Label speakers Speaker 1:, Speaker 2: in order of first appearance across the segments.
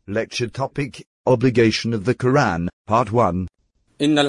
Speaker 1: Lecture topic, Obligation of the Quran, Part 1.
Speaker 2: إن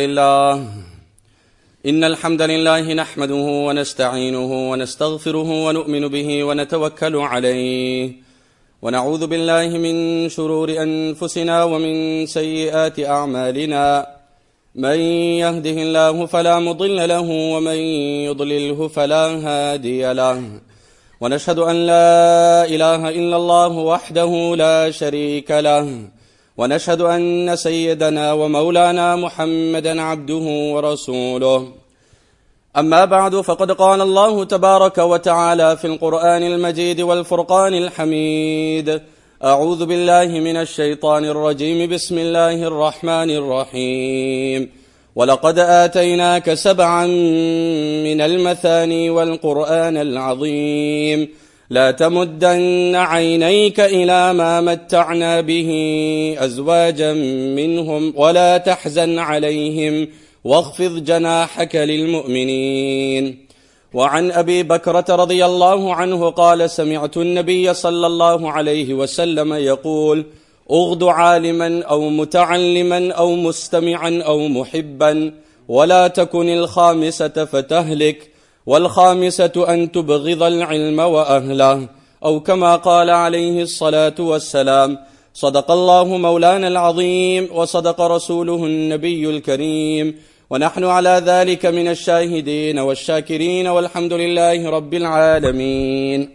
Speaker 2: الحمد لله نحمده ونستعينه ونستغفره ونؤمن به ونتوكل عليه ونعوذ بالله من شرور أنفسنا ومن سيئات أعمالنا من يهده الله فلا مضل له ومن يضلله فلا هادي له ونشهد أن لا إله إلا الله وحده لا شريك له ونشهد أن سيدنا ومولانا محمدا عبده ورسوله أما بعد فقد قال الله تبارك وتعالى في القرآن المجيد والفرقان الحميد أعوذ بالله من الشيطان الرجيم بسم الله الرحمن الرحيم ولقد آتيناك 7 من المثاني والقرآن العظيم لا تمدن عينيك إلى ما متعنا به أزواجا منهم ولا تحزن عليهم واخفض جناحك للمؤمنين وعن أبي بكرة رضي الله عنه قال سمعت النبي صلى الله عليه وسلم يقول اغض عالما أو متعلما أو مستمعا أو محبا ولا تكن الخامسة فتهلك والخامسة أن تبغض العلم وأهله أو كما قال عليه الصلاة والسلام صدق الله مولانا العظيم وصدق رسوله النبي الكريم ونحن على ذلك من الشاهدين والشاكرين والحمد لله رب العالمين.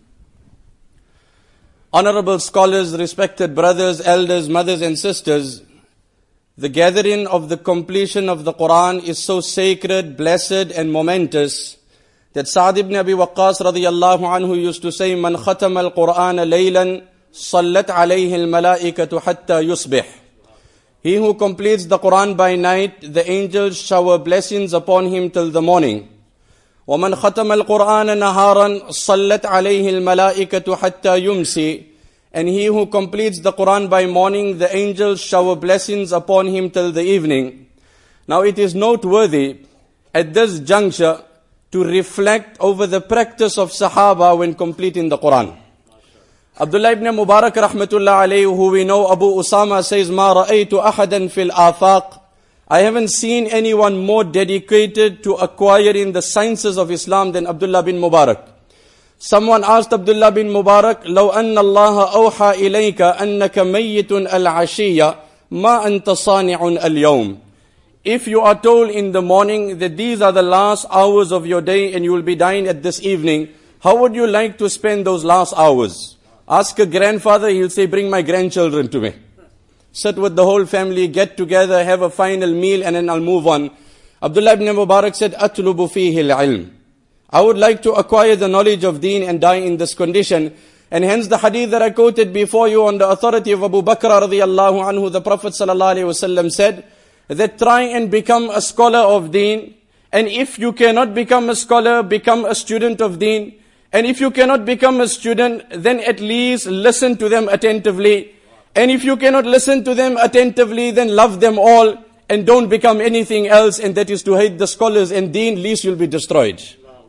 Speaker 2: Honorable scholars, respected brothers, elders, mothers and sisters, the gathering of the completion of the Quran is so sacred, blessed and momentous that Sa'd ibn Abi Waqqas radiyallahu anhu used to say, Man khatama al-Qur'ana laylan, sallat alayhi al-malaikatu hatta yusbih. He who completes the Quran by night, the angels shower blessings upon him till the morning. وَمَنْ خَتَمَ الْقُرْآنَ نَهَارًا صَلَّتْ عَلَيْهِ الْمَلَائِكَةُ حَتَّى يُمْسِي. And he who completes the Quran by morning, the angels shower blessings upon him till the evening. Now it is noteworthy at this juncture to reflect over the practice of Sahaba when completing the Quran. Abdullah ibn Mubarak rahmatullah alayhi, who we know, Abu Usama says, مَا رَأَيْتُ أَحَدًا فِي الْآفَاقِ. I haven't seen anyone more dedicated to acquiring the sciences of Islam than Abdullah bin Mubarak. Someone asked Abdullah bin Mubarak, لو أن الله أوحى إليك أنك ميت العشية ما أنت صانع اليوم. If you are told in the morning that these are the last hours of your day and you will be dying at this evening, how would you like to spend those last hours? Ask a grandfather, he'll say, bring my grandchildren to me. Sit with the whole family, get together, have a final meal, and then I'll move on. Abdullah ibn Mubarak said, أَطْلُبُ فِيهِ الْعِلْمِ. I would like to acquire the knowledge of deen and die in this condition. And hence the hadith that I quoted before you on the authority of Abu Bakr radiyallahu anhu, the Prophet sallallahu alayhi wasallam said, that try and become a scholar of deen. And if you cannot become a scholar, become a student of deen. And if you cannot become a student, then at least listen to them attentively. And if you cannot listen to them attentively, then love them all and don't become anything else, and that is to hate the scholars and deen, least you'll be destroyed.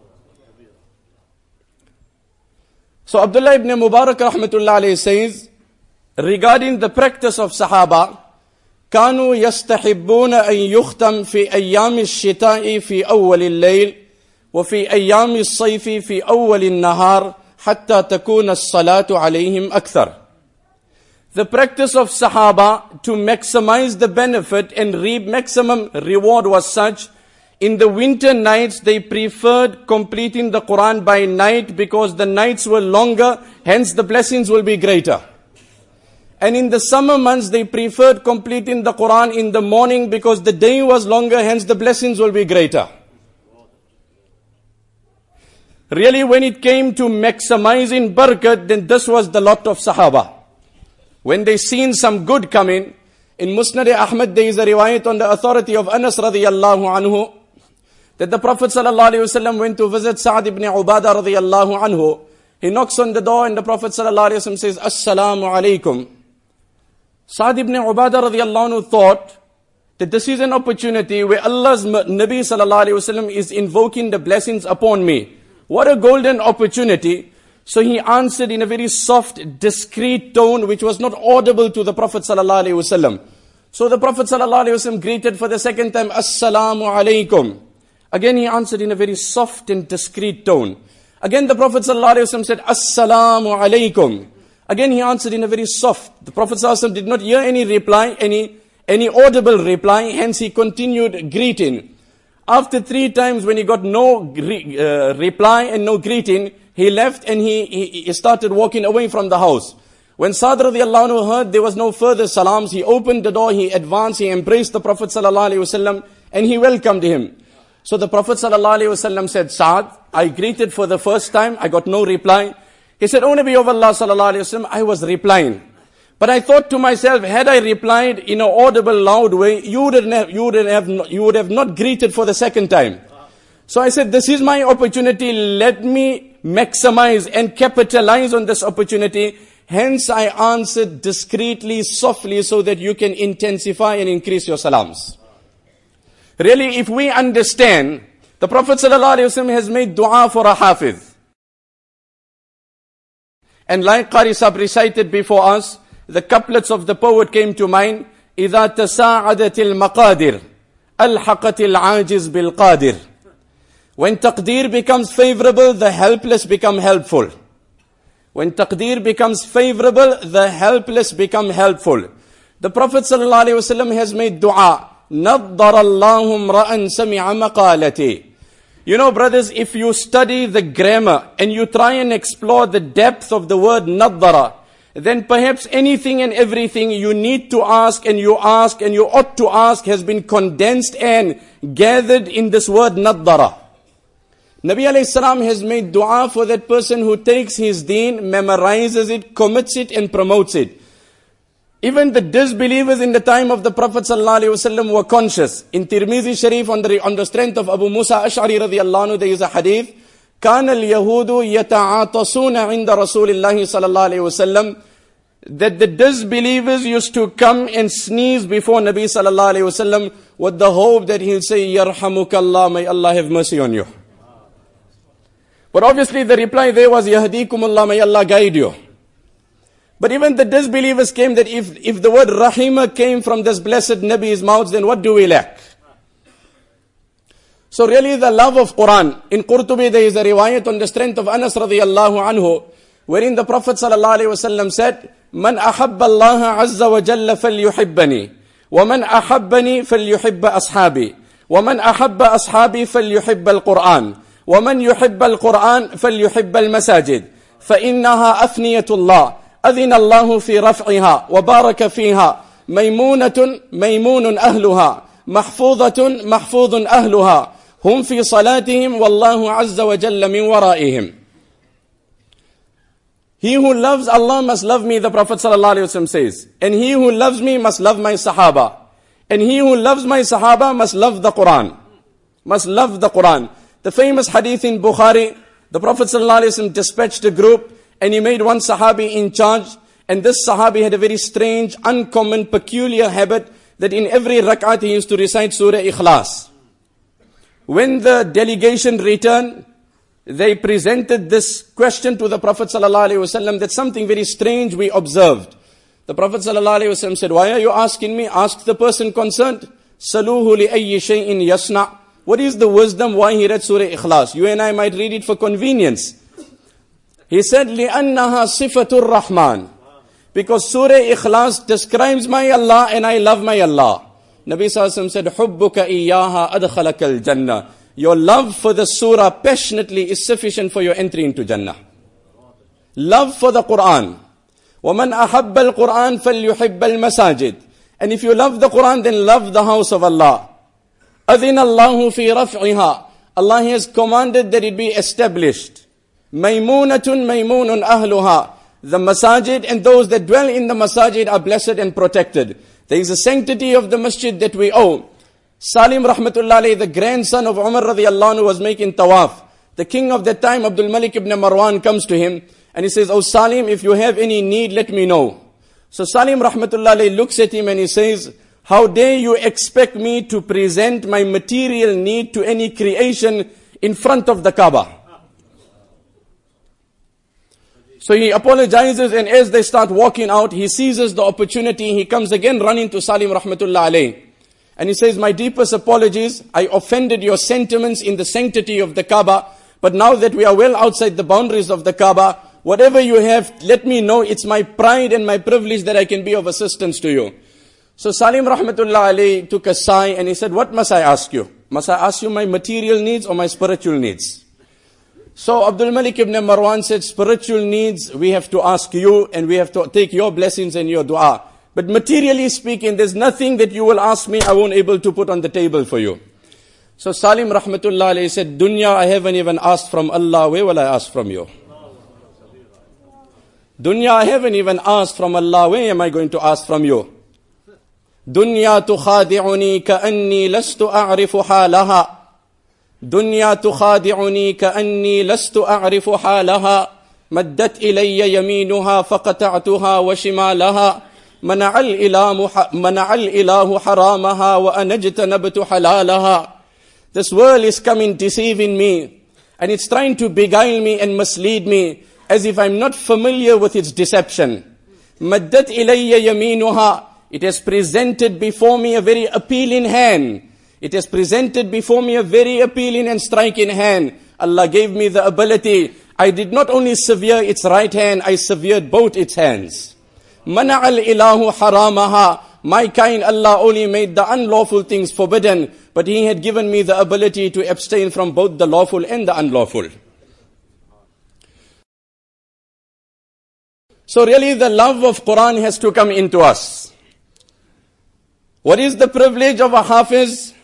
Speaker 2: So Abdullah ibn Mubarak rahmatullah alayhi says, regarding the practice of Sahaba, كانوا يستحبون أن يختم في أيام الشتاء في أول الليل وفي أيام الصيف في أول النهار حتى تكون الصلاة عليهم أكثر. The practice of Sahaba to maximize the benefit and reap maximum reward was such, in the winter nights they preferred completing the Quran by night because the nights were longer, hence the blessings will be greater. And in the summer months they preferred completing the Quran in the morning because the day was longer, hence the blessings will be greater. Really, when it came to maximizing barakat, then this was the lot of Sahaba. When they seen some good coming, in Musnad Ahmad there is a riwayat on the authority of Anas radiyallahu anhu, that the Prophet sallallahu alayhi wasallam went to visit Sa'd ibn Ubadah radiyallahu anhu. He knocks on the door and the Prophet sallallahu alayhi wasallam says, Assalamu alaikum. Sa'd ibn Ubadah radiyallahu anhu thought that this is an opportunity where Allah's Nabi sallallahu alayhi wasallam is invoking the blessings upon me. What a golden opportunity. So he answered in a very soft, discreet tone, which was not audible to the Prophet sallallahu alaihi wasallam. So the Prophet sallallahu alaihi wasallam greeted for the second time, Assalamu alaikum. Again he answered in a very soft and discreet tone. Again the Prophet sallallahu alaihi wasallam said, Assalamu alaikum. Again he answered in a very soft. The Prophet sallallahu alaihi wasallam did not hear any reply, any audible reply, hence he continued greeting. After 3 times when he got no reply and no greeting, he left and he started walking away from the house. When Sa'd radiallahu anhu heard there was no further salams, he opened the door, he advanced, he embraced the Prophet sallallahu alaihi wasallam and he welcomed him. So the Prophet sallallahu alaihi wasallam said, Sa'd, I greeted for the first time, I got no reply. He said, O Nabi of Allah sallallahu alaihi wasallam, I was replying. But I thought to myself, had I replied in an audible, loud way, you would have not greeted for the second time. So I said, this is my opportunity, let me maximize and capitalize on this opportunity. Hence I answered discreetly, softly, so that you can intensify and increase your salams. Really, if we understand, the Prophet ﷺ has made dua for a hafiz. And like Qari Sahib recited before us, the couplets of the poet came to mind. إِذَا تَسَاعَدَتِ الْمَقَادِرِ أَلْحَقَتِ الْعَاجِزِ بِالْقَادِرِ. When taqdeer becomes favorable, the helpless become helpful. When taqdeer becomes favorable, the helpless become helpful. The Prophet ﷺ has made dua. نَضَّرَ اللَّهُ امْرَأً سَمِعَ مَقَالَتِي. You know, brothers, if you study the grammar and you try and explore the depth of the word naddara, then perhaps anything and everything you need to ask and you ought to ask has been condensed and gathered in this word naddara. Nabi alayhi salam has made dua for that person who takes his deen, memorizes it, commits it and promotes it. Even the disbelievers in the time of the Prophet ﷺ were conscious. In Tirmizi Sharif, on the strength of Abu Musa Ash'ari radiyallahu anhu, there is a hadith. كان اليهود يتعاطسون عند رسول الله صلى الله عليه وسلم, that the disbelievers used to come and sneeze before Nabi sallallahu alayhi wasallam with the hope that he'll say, Yarhamukallah, may Allah have mercy on you. But obviously the reply there was, Yahdikumullah, may Allah guide you. But even the disbelievers came that if the word Rahima came from this blessed Nabi's mouth, then what do we lack? So really the love of Quran. In Qurtubi there is a riwayat on the strength of Anas radiyallahu anhu, wherein the Prophet sallallahu alayhi wasallam said, Man ahabba Allah azza wa jalla falyuhibbani, wa man ahabbani falyuhibba ashabi, wa man ahabba ashabi falyuhibba al-Quran, wa man yuhibba al-Quran falyuhibba al-masajid, fa innaha afniyatullah, adhina Allahu fi raf'iha, wa baraka fiha, maymunatun maymunun ahluha, mahfuzatun mahfuzun ahluha, hum fi salatihim wallahu azza wa jalla min waraihim. He who loves Allah must love me, the Prophet ﷺ says. And he who loves me must love my Sahaba. And he who loves my Sahaba must love the Quran. Must love the Quran. The famous hadith in Bukhari, the Prophet ﷺ dispatched a group and he made one Sahabi in charge. And this Sahabi had a very strange, uncommon, peculiar habit that in every rak'at he used to recite Surah Ikhlas. When the delegation returned, they presented this question to the Prophet ﷺ that something very strange we observed. The Prophet ﷺ said, why are you asking me? Ask the person concerned. Saluhu li ayyi shay'in yasna. What is the wisdom why he read Surah Ikhlas? You and I might read it for convenience. He said, لِأَنَّهَا صِفَةُ الرَّحْمَنِ. Because Surah Ikhlas describes my Allah and I love my Allah. Nabi ﷺ said, حُبُّكَ إِيَّاهَا أَدْخَلَكَ الْجَنَّةِ. Your love for the surah passionately is sufficient for your entry into Jannah. Love for the Quran. وَمَنْ أَحَبَّ الْقُرْآنِ فَلْيُحِبَّ الْمَسَاجِدِ. And if you love the Quran, then love the house of Allah. أَذِنَ اللَّهُ فِي رَفْعِهَا. Allah has commanded that it be established. مَيْمُونَةٌ مَيْمُونٌ أَهْلُهَا. The masajid and those that dwell in the masajid are blessed and protected. There is a sanctity of the masjid that we owe. Salim rahmatullah alayhi, the grandson of Umar radiyallahu anhu, was making tawaf. The king of that time, Abdul Malik ibn Marwan, comes to him and he says, Oh Salim, if you have any need, let me know. So Salim rahmatullah alayhi looks at him and he says, how dare you expect me to present my material need to any creation in front of the Kaaba? So he apologizes, and as they start walking out, he seizes the opportunity. He comes again running to Salim rahmatullah alayh. And he says, my deepest apologies. I offended your sentiments in the sanctity of the Kaaba. But now that we are well outside the boundaries of the Kaaba, whatever you have, let me know. It's my pride and my privilege that I can be of assistance to you. So Salim rahmatullah alayh took a sigh and he said, what must I ask you? Must I ask you my material needs or my spiritual needs? So Abdul Malik ibn Marwan said, spiritual needs, we have to ask you and we have to take your blessings and your dua. But materially speaking, there's nothing that you will ask me I won't able to put on the table for you. So Salim rahmatullah alayhi said, dunya I haven't even asked from Allah, where will I ask from you? Dunya I haven't even asked from Allah, where am I going to ask from you? Dunya tukhadi'uni ka'anni lastu a'rifu halaha. دنيا تخادعني كأني لست أعرف حالها مدت إلي يمينها فقطعتها وشمالها منع الإله حرامها وأنا اجتنبت حلالها. This world is coming deceiving me and it's trying to beguile me and mislead me as if I'm not familiar with its deception. مدت إلي يمينها. It has presented before me a very appealing hand. It has presented before me a very appealing and striking hand. Allah gave me the ability. I did not only sever its right hand, I severed both its hands. مَنَعَ الْإِلَهُ حَرَامَهَا. My kind Allah only made the unlawful things forbidden, but He had given me the ability to abstain from both the lawful and the unlawful. So really the love of Quran has to come into us. What is the privilege of a Hafiz?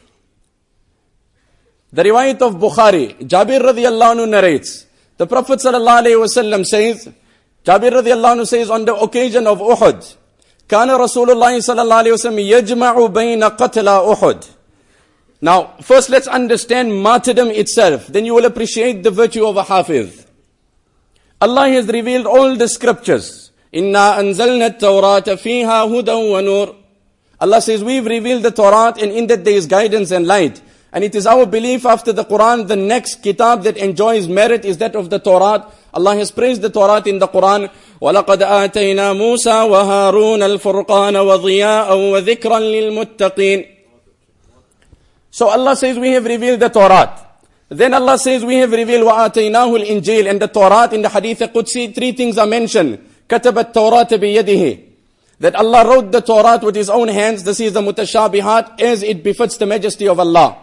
Speaker 2: The riwayat of Bukhari, Jabir radiyallahu anhu narrates, the Prophet sallallahu alayhi wasallam says, Jabir radiyallahu anhu says, on the occasion of Uhud, كان رسول الله صلى الله عليه وسلم يجمع بين قتلى أحد. Now, first let's understand martyrdom itself, then you will appreciate the virtue of a Hafiz. Allah has revealed all the scriptures. إِنَّا أَنزَلْنَا التَّوْرَاةَ فِيهَا هُدًى وَنُورٌ. Allah says, we've revealed the Torah and in that there is guidance and light. And it is our belief after the Quran, the next kitab that enjoys merit is that of the Torah. Allah has praised the Torah in the Quran. وَلَقَدْ آتَيْنَا مُوسَى وَهَارُونَ الْفُرْقَانَ وَضِيَاءً وَذِكْرًا لِلْمُتَّقِينَ. So Allah says we have revealed the Torah. Then Allah says we have revealed وَآتَيْنَاهُ الْإِنْجِيلَ. And the Torah in the Hadith Qudsi, three things are mentioned. كَتَبَ التَّوْرَاةَ بِيَدِهِ. That Allah wrote the Torah with His own hands. This is the mutashabihat as it befits the majesty of Allah.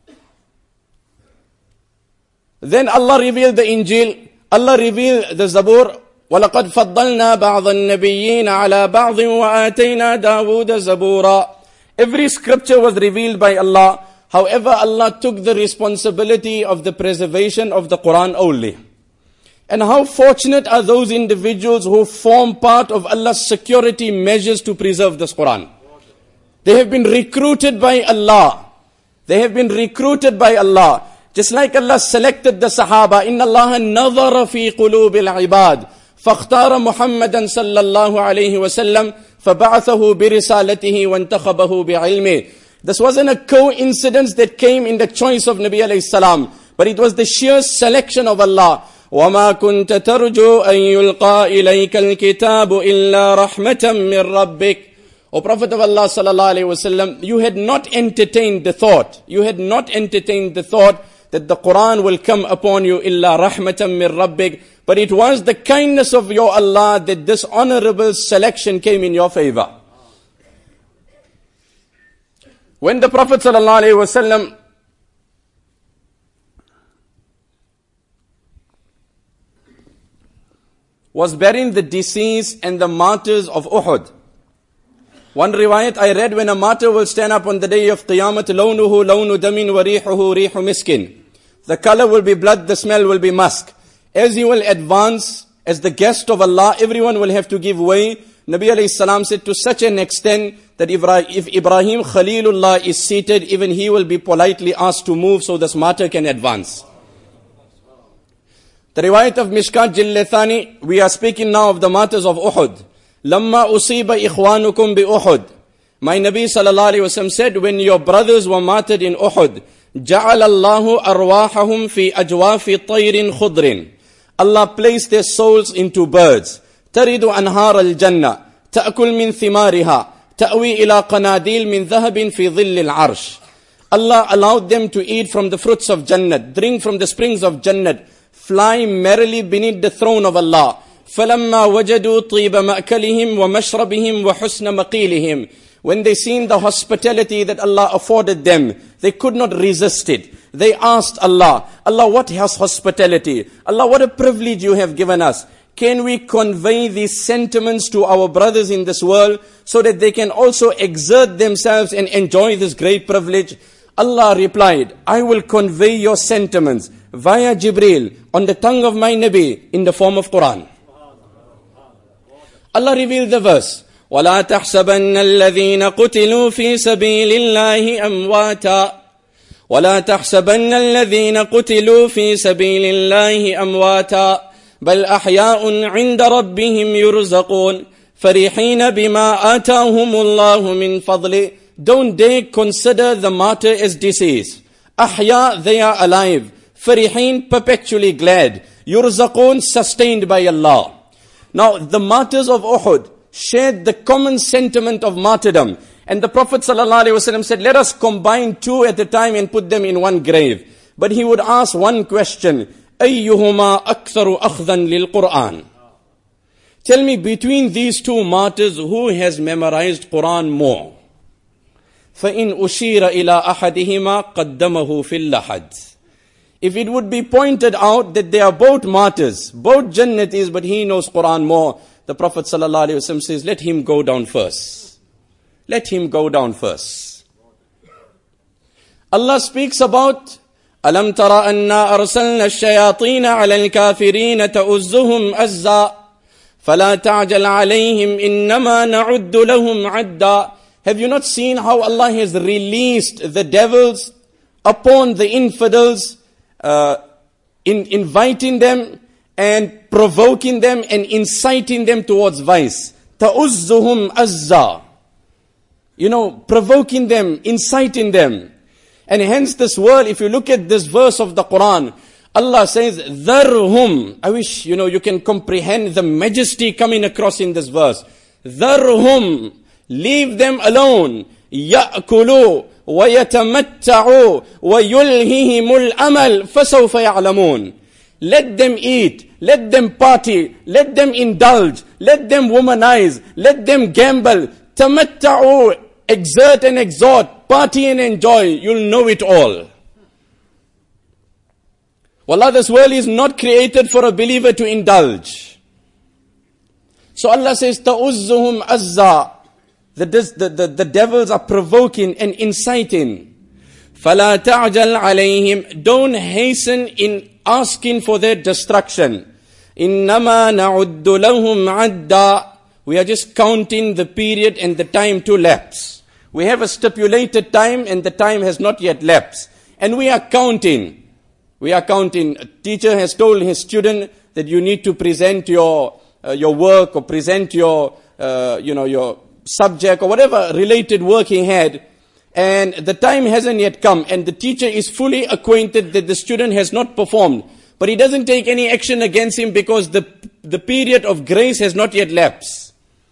Speaker 2: Then Allah revealed the Injil. Allah revealed the Zabur. وَلَقَدْ فَضَّلْنَا بَعْضَ النَّبِيِّينَ عَلَى بَعْضٍ وَآتَيْنَا دَاوُودَ زَبُورًا. Every scripture was revealed by Allah. However, Allah took the responsibility of the preservation of the Quran only. And how fortunate are those individuals who form part of Allah's security measures to preserve this Quran. They have been recruited by Allah. They have been recruited by Allah. Just like Allah selected the Sahaba, إِنَّ اللَّهَ نَظَرَ فِي قُلُوبِ الْعِبَادِ فَاخْتَارَ مُحَمَّدًا صَلَّى اللَّهُ عَلَيْهِ وَسَلَّمَ فَبَعَثَهُ بِرِسَالَتِهِ وَانْتَخَبَهُ بِعِلْمِهِ. This wasn't a coincidence that came in the choice of Nabi alayhi salam, but it was the sheer selection of Allah. وَمَا كُنْتَ تَرْجُو أَن يُلْقَى إِلَيْكَ الْكِتَابُ إِلَّا رَحْمَةً مِّن رَبِّكَ. O Prophet of Allah sallallahu alayhi wasallam, you had not entertained the thought. You had not entertained the thought that the Quran will come upon you illa rahmatan min rabbik. But it was the kindness of your Allah that this honorable selection came in your favor. When the Prophet sallallahu alaihi wasallam was burying the deceased and the martyrs of Uhud, one riwayat I read, when a martyr will stand up on the day of Qiyamah, لَوْنُهُ لَوْنُ دَمٍ وَرِيحُهُ رِيحُ مِسْكٍ. The color will be blood, the smell will be musk. As he will advance, as the guest of Allah, everyone will have to give way. Nabi alayhi salam said to such an extent that if Ibrahim Khalilullah is seated, even he will be politely asked to move so this martyr can advance. The riwayat of Mishkat Jillethani, we are speaking now of the martyrs of Uhud. لَمَّا أُصِيبَ إِخْوَانُكُمْ بِأُحُدٍ. My Nabi sallallahu alayhi wasallam said, when your brothers were martyred in Uhud, جَعَلَ اللَّهُ أَرْوَاحَهُمْ فِي أَجْوَافِ طَيْرٍ خُضْرٍ. Allah placed their souls into birds. تَرِدُ أَنْهَارَ الْجَنَّةِ تَأْكُلْ مِنْ ثِمَارِهَا تَأْوِي إِلَىٰ قَنَادِيلٍ مِنْ ذَهَبٍ فِي ظِلِّ الْعَرْشِ. Allah allowed them to eat from the fruits of Jannat, drink from the springs of Jannat, fly merrily beneath the throne of Allah. فَلَمَّا وَجَدُوا طِيبَ مَأْكَلِهِمْ وَمَشْرَبِهِمْ وَحُسْنَ مَقِيلِهِمْ. When they seen the hospitality that Allah afforded them, they could not resist it. They asked Allah, Allah, what has hospitality? Allah, what a privilege you have given us. Can we convey these sentiments to our brothers in this world so that they can also exert themselves and enjoy this great privilege? Allah replied, I will convey your sentiments via Jibreel on the tongue of my Nabi in the form of Quran. Allah revealed the verse, وَلَا تَحْسَبَنَّ الَّذِينَ قُتِلُوا فِي سَبِيلِ اللَّهِ أَمْوَاتًا وَلَا تَحْسَبَنَّ الَّذِينَ قُتِلُوا فِي سَبِيلِ اللَّهِ أَمْوَاتًا بَلْ أَحْيَاءٌ عِنْدَ رَبِّهِمْ يُرْزَقُونَ فَرِحِينَ بِمَا آتَاهُمُ اللَّهُ مِنْ فَضْلِهِ. Don't they consider the martyr as deceased? Ahya, they are alive. Farihin, perpetually glad. Yurzaqun, sustained by Allah. Now, the martyrs of Uhud shared the common sentiment of martyrdom. And the Prophet ﷺ said, let us combine two at a time and put them in one grave. But he would ask one question, أَيُّهُمَا أَكْثَرُ أَخْذًا لِلْقُرْآنِ. Tell me, between these two martyrs, who has memorized Quran more? فَإِنْ أُشِيرَ إِلَىٰ أَحَدِهِمَا قَدَّمَهُ فِي اللَّحَدِ. If it would be pointed out that they are both martyrs, both Jannatis, but he knows Quran more, the Prophet ﷺ says, let him go down first. Let him go down first. Allah speaks about, أَلَمْ تَرَ أَنَّا أَرْسَلْنَا الشَّيَاطِينَ عَلَى الْكَافِرِينَ تَؤُزُّهُمْ أَزًّا فَلَا تَعْجَلْ عَلَيْهِمْ إِنَّمَا نَعُدُّ لَهُمْ عَدًّا. Have you not seen how Allah has released the devils upon the infidels, in inviting them and provoking them and inciting them towards vice? تَؤُزُّهُمْ أَزًّا. Provoking them, inciting them. And hence this word, if you look at this verse of the Quran, Allah says, ذَرْهُمْ. I wish, you can comprehend the majesty coming across in this verse. ذَرْهُمْ. Leave them alone. يَأْكُلُوا وَيَتَمَتَّعُوا وَيُلْهِهِمُ الْأَمَلْ فَسَوْفَ يَعْلَمُونَ. Let them eat, let them party, let them indulge, let them womanize, let them gamble. تَمَتَّعُوا, exert and exhort, party and enjoy. You'll know it all. Wallah, this world is not created for a believer to indulge. So Allah says, تَؤُزُّهُمْ أَزًّا. The devils are provoking and inciting. فَلَا تَعْجَلْ عَلَيْهِمْ. Don't hasten in asking for their destruction. إِنَّمَا نَعُدُّ لَهُمْ عَدًّا. We are just counting the period and the time to lapse. We have a stipulated time and the time has not yet lapsed. And we are counting. A teacher has told his student that you need to present your work or present your subject or whatever related work he had, and the time hasn't yet come, and the teacher is fully acquainted that the student has not performed, but he doesn't take any action against him because the period of grace has not yet lapsed.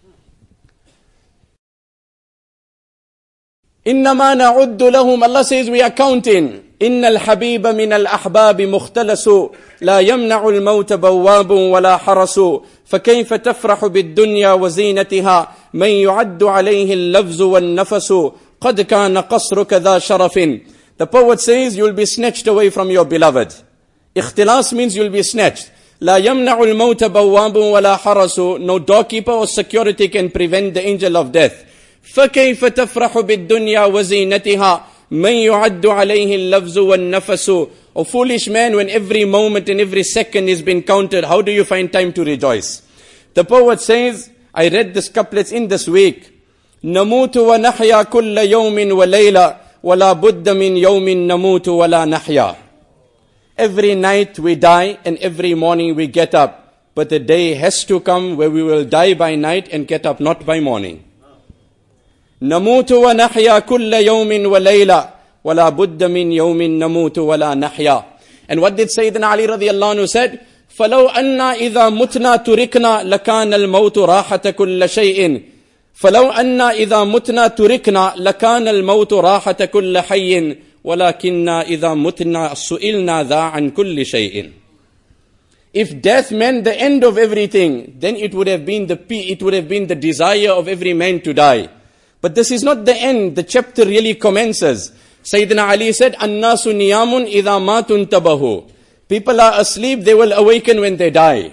Speaker 2: إِنَّمَا نَعُدُّ لَهُمْ. Allah says we are counting. إِنَّ الْحَبِيبَ مِنَ الْأَحْبَابِ مُخْتَلَسُ لَا يَمْنَعُ الْمَوْتَ بَوَّابٌ وَلَا حَرَسُ فَكَيْفَ تَفْرَحُ بِالدُّنْيَا وَزِينَتِهَا مَنْ يُعَدُّ عَلَيْهِ اللَّفْزُ وَالنَّفَسُ قَدْ كَانَ قَصْرُكَ ذَا شَرَفٍ. The poet says you'll be snatched away from your beloved. Ikhtilas means you'll be snatched. لَا يَمْنَعُ الْمَوْتَ بَوَّابٌ وَلَا حَرَسُ. No doorkeeper or security can prevent the angel of death. فَكَيْفَ تَفْرَحُ بِالدُّنْيَا وَزِينَتِهَا مَنْ يُعَدُّ عَلَيْهِ اللَّفْزُ وَالنَّفَسُ. O foolish man, when every moment and every second is being counted, how do you find time to rejoice? The poet says, I read this couplets in this week, نَمُوتُ وَنَحْيَا كُلَّ يَوْمٍ وَلَيْلَةٍ وَلَا بُدَّ مِنْ يَوْمٍ نَمُوتُ وَلَا نَحْيَا. Every night we die and every morning we get up. But the day has to come where we will die by night and get up not by morning. نَمُوتُ وَنَحْيَا كُلَّ يَوْمٍ وَلَيْلَةٍ وَلَا بُدَّ مِنْ يَوْمٍ نَمُوتُ وَلَا نَحْيَا. And what did Sayyidina Ali radiallahu anhu said? فلو أنا إذا متنا تركنا لكان الموت راحة كل شيء فلو أنا إذا متنا تركنا لكان الموت راحة كل حي ولكننا إذا متنا سئلنا ذا عن كل شيء. If death meant the end of everything, then it would have been the desire of every man to die. But this is not the end. The chapter really commences. Sayyidina Ali said, "An-nasu niyamun idha matun tabahu." People are asleep, they will awaken when they die.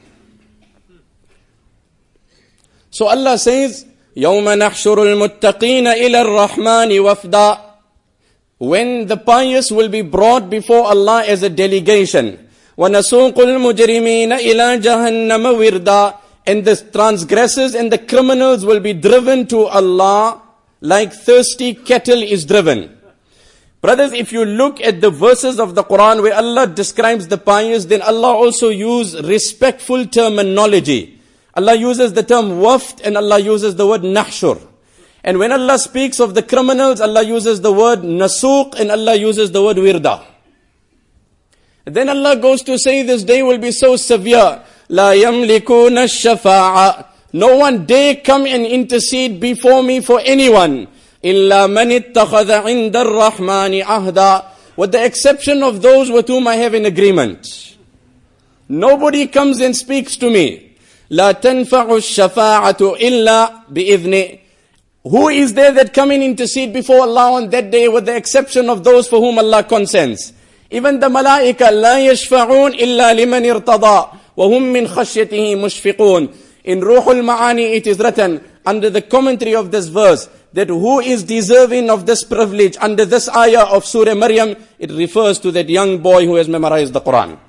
Speaker 2: So Allah says, يَوْمَ نَحْشُرُ الْمُتَّقِينَ إِلَى الرَّحْمَنِ وَفْدًا. When the pious will be brought before Allah as a delegation. وَنَسُوقُ الْمُجْرِمِينَ إِلَى جَهَنَّمَ وِرْدًا. And the transgressors and the criminals will be driven to Allah like thirsty cattle is driven. Brothers, if you look at the verses of the Quran where Allah describes the pious, then Allah also uses respectful terminology. Allah uses the term wafd and Allah uses the word nahshur. And when Allah speaks of the criminals, Allah uses the word nasuq and Allah uses the word wirda. Then Allah goes to say this day will be so severe. La yamlikuna ash-shafa'a. No one dare come and intercede before me for anyone. Illa man ittakhadha 'inda ar-rahmani ahda. With the exception of those with whom I have an agreement. Nobody comes and speaks to me. La tanfa'u ash-shafa'atu illa bi'idhni. Who is there that come and intercede before Allah on that day with the exception of those for whom Allah consents? Even the malaika, la yashfa'un illa liman irtada, wa hum min khashyatihi mushfiqun. In Ruhul Ma'ani it is written, under the commentary of this verse, that who is deserving of this privilege under this ayah of Surah Maryam, it refers to that young boy who has memorized the Quran.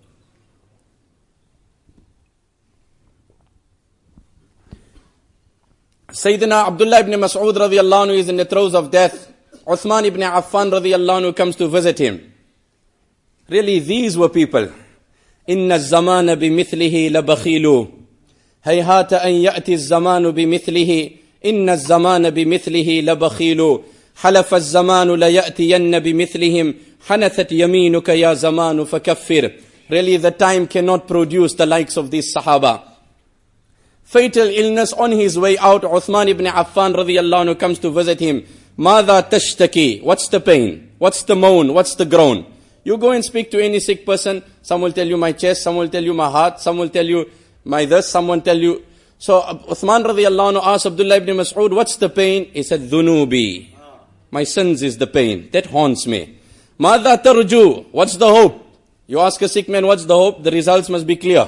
Speaker 2: Sayyidina Abdullah ibn Mas'ud radiyallahu anhu is in the throes of death. Uthman ibn Affan radiyallahu anhu comes to visit him. Really, these were people. Inna az-zamana bimithlihi labakhilu. Hayhata an ya'ti az-zamanu bimithlihi. Inna az-zamana bimithlihi labakhilu. Halafa az-zamanu la ya'tiyanna bimithlihim. Hanathat yaminuka ya zamanu fakaffir. Really, the time cannot produce the likes of these Sahaba. Fatal illness on his way out, Uthman ibn Affan radiyallahu anhu comes to visit him. Madha tashtaki. What's the pain? What's the moan? What's the groan? You go and speak to any sick person. Some will tell you my chest, some will tell you my heart, some will tell you my this, someone tell you. So Uthman radiyallahu anhu asked Abdullah ibn Mas'ud, what's the pain? He said, dhunubi. My sins is the pain. That haunts me. Madha tarju. What's the hope? You ask a sick man, what's the hope? The results must be clear.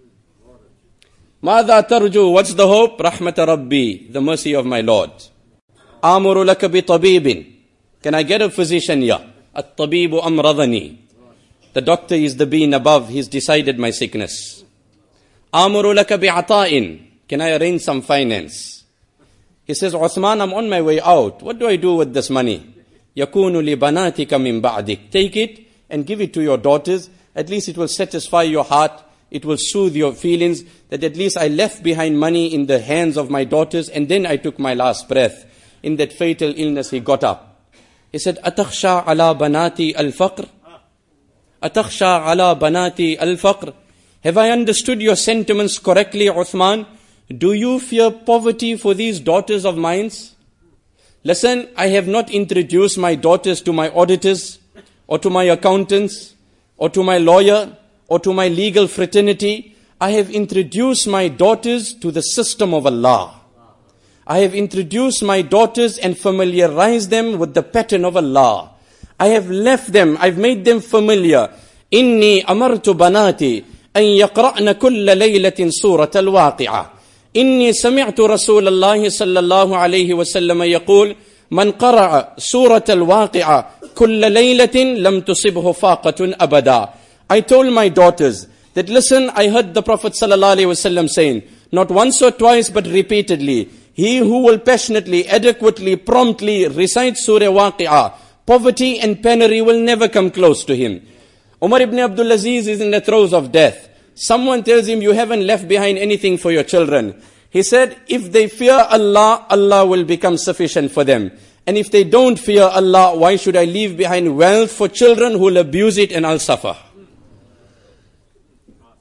Speaker 2: Madha tarju. What's the hope? Rahmata Rabbi. The mercy of my Lord. Amuru laka bi tabibin. Can I get a physician here? At-tabibu amradani. The doctor is the being above. He's decided my sickness. Amuru laka bi'ata'in. Can I arrange some finance? He says, Uthman, I'm on my way out. What do I do with this money? Yakunu li banatika min ba'dik. Take it and give it to your daughters. At least it will satisfy your heart. It will soothe your feelings that at least I left behind money in the hands of my daughters and then I took my last breath. In that fatal illness, he got up. He said, Atakhsha ala banati al-faqr? Atakhsha ala banati al-faqr? Have I understood your sentiments correctly, Uthman? Do you fear poverty for these daughters of mine? Listen, I have not introduced my daughters to my auditors, or to my accountants, or to my lawyer, or to my legal fraternity. I have introduced my daughters to the system of Allah. I have introduced my daughters and familiarized them with the pattern of Allah. I have left them, I've made them familiar. Inni amartu banati an yaqra'na kulla laylatin surat al-waqi'ah. Inni sami'tu Rasulullah sallallahu alayhi wa sallam yaqul, man qara'a surat al-waqi'ah kulla laylatin lam tusibhu faqatun abada. I told my daughters that listen, I heard the Prophet sallallahu alayhi wa sallam saying, not once or twice but repeatedly, he who will passionately, adequately, promptly recite Surah Waqi'ah, poverty and penury will never come close to him. Umar ibn Abdul Aziz is in the throes of death. Someone tells him, you haven't left behind anything for your children. He said, if they fear Allah, Allah will become sufficient for them. And if they don't fear Allah, why should I leave behind wealth for children who will abuse it and I'll suffer?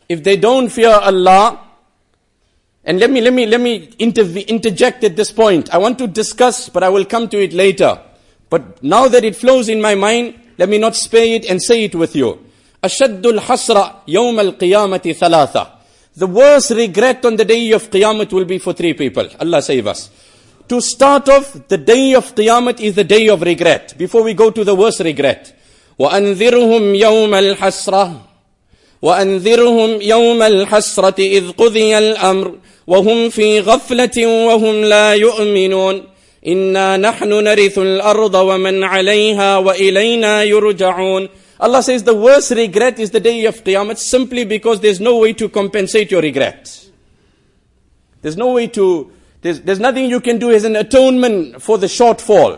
Speaker 2: if they don't fear Allah, and let me interject at this point. I want to discuss, but I will come to it later. But now that it flows in my mind, let me not spare it and say it with you. أشد الحسرة يوم القيامة ثلاثة. The worst regret on the day of Qiyamah will be for three people. Allah save us. To start off, the day of Qiyamah is the day of regret. Before we go to the worst regret. وأنذرهم يوم الحسرة وأنذرهم يوم الحسرة إذ قضي الأمر وهم في غفلة وهم لا يؤمنون إنا نحن نرث الأرض ومن عليها وإلينا يرجعون. Allah says the worst regret is the day of Qiyamah simply because there's no way to compensate your regret. There's no way to, there's nothing you can do as an atonement for the shortfall.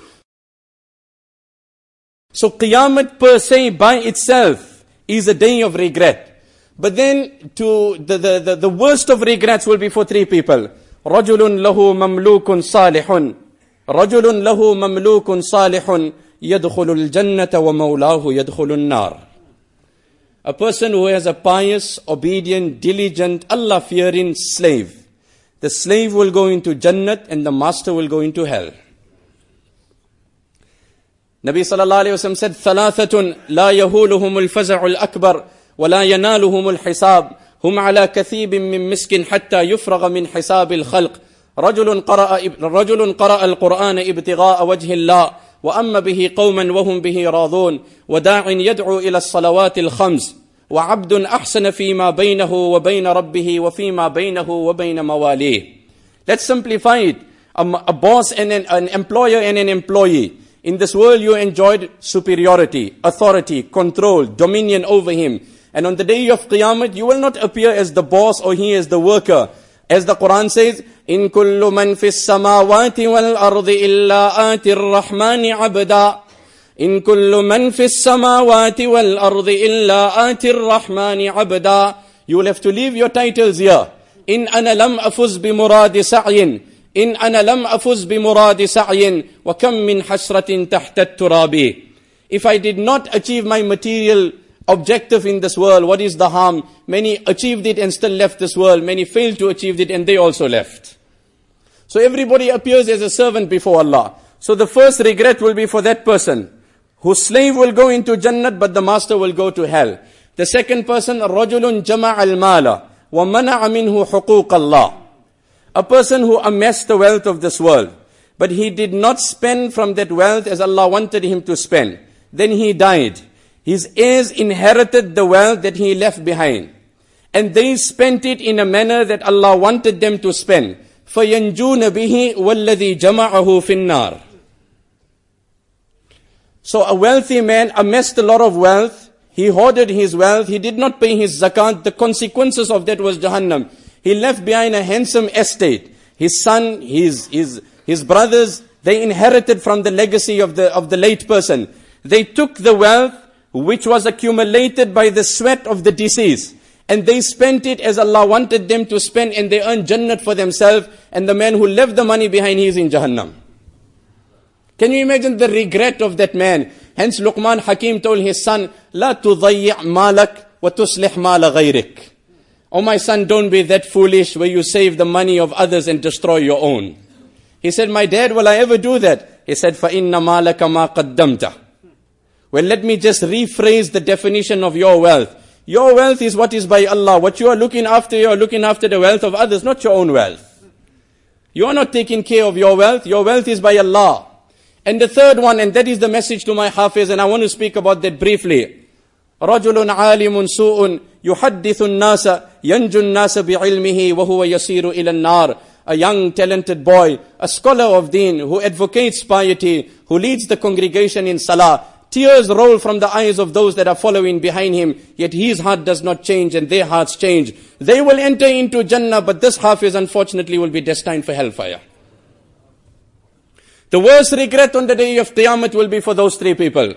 Speaker 2: So Qiyamah per se by itself is a day of regret. But then to the worst of regrets will be for three people. رَجُلٌ لَهُ مَمْلُوكٌ صَالِحٌ رَجُلٌ لَهُ مَمْلُوكٌ صَالِحٌ يَدْخُلُ الْجَنَّةَ وَمَوْلَاهُ يَدْخُلُ النَّارِ. A person who has a pious, obedient, diligent, Allah-fearing slave. The slave will go into Jannat and the master will go into hell. Nabi sallallahu alayhi wa sallam said, ثَلَاثَةٌ لَا يَهُولُهُمُ الْفَزَعُ الْأَكْبَرُ وَلَا يَنَالُهُمُ الْحِسَابُ هُمْ عَلَى كَثِيبٍ مِّن مِسْكٍ حَتَّى يُفْرَغَ مِنْ حِسَابِ الْخَلْقِ رجل قرأ القرآن ابتغاء وجه الله وأما به قوما وهم به راضون وداع يدعو إلى الصلوات الخمس وعبد أحسن فيما بينه وبين ربه وفيما بينه وبين مواليه. Let's simplify it. A boss and an employer and an employee. In this world you enjoyed superiority, authority, control, dominion over him. And on the day of Qiyamah, you will not appear as the boss or he as the worker. As the Quran says, إِن كُلُّ مَنْ فِي السَّمَاوَاتِ وَالْأَرْضِ إِلَّا آتِ الرَّحْمَنِ عَبْدًا إِن كُلُّ مَنْ فِي السَّمَاوَاتِ وَالْأَرْضِ إِلَّا آتِ الرَّحْمَنِ عَبْدًا. You will have to leave your titles here. إِنْ أَنَا لَمْ أَفُزْ بِمُرَادِ سَعْيٍ إِنْ أَنَا لَمْ أَفُزْ بِمُرَادِ سَعْيٍ وَكَمْ مِنْ حَسْرَةٍ تَحْتَ التُّرَابِ. If I did not achieve my material objective in this world, what is the harm? Many achieved it and still left this world. Many failed to achieve it and they also left. So everybody appears as a servant before Allah. So the first regret will be for that person, whose slave will go into Jannat but the master will go to hell. The second person, رَجُلٌ جَمَعَ الْمَالَ وَمَنَعَ مِنْهُ حُقُوقَ اللَّهِ. A person who amassed the wealth of this world, but he did not spend from that wealth as Allah wanted him to spend. Then he died. His heirs inherited the wealth that he left behind. And they spent it in a manner that Allah wanted them to spend. فَيَنْجُونَ بِهِ وَالَّذِي جَمَعَهُ فِي النَّارِ. So a wealthy man amassed a lot of wealth. He hoarded his wealth. He did not pay his zakat. The consequences of that was Jahannam. He left behind a handsome estate. His son, his brothers, they inherited from the legacy of the late person. They took the wealth which was accumulated by the sweat of the deceased, and they spent it as Allah wanted them to spend, and they earned Jannat for themselves, and the man who left the money behind, he is in Jahannam. Can you imagine the regret of that man? Hence Luqman Hakim told his son, لا تضيع مالك وتصلح مال غيرك. Oh my son, don't be that foolish where you save the money of others and destroy your own. He said, my dad, will I ever do that? He said, فَإِنَّ مَالَكَ مَا قَدَّمْتَ. Well, let me just rephrase the definition of your wealth. Your wealth is what is by Allah. What you are looking after the wealth of others, not your own wealth. You are not taking care of your wealth. Your wealth is by Allah. And the third one, and that is the message to my Hafiz, and I want to speak about that briefly. رَجُلٌ عَالِمٌ سُوءٌ يُحَدِّثُ النَّاسَ يَنْجُ النَّاسَ بِعِلْمِهِ وَهُوَ يَسِيرُ إِلَى النَّارِ. A young, talented boy, a scholar of deen, who advocates piety, who leads the congregation in salah. Tears roll from the eyes of those that are following behind him, yet his heart does not change and their hearts change. They will enter into Jannah, but this Hafiz unfortunately will be destined for hellfire. The worst regret on the day of Qiyamah will be for those three people.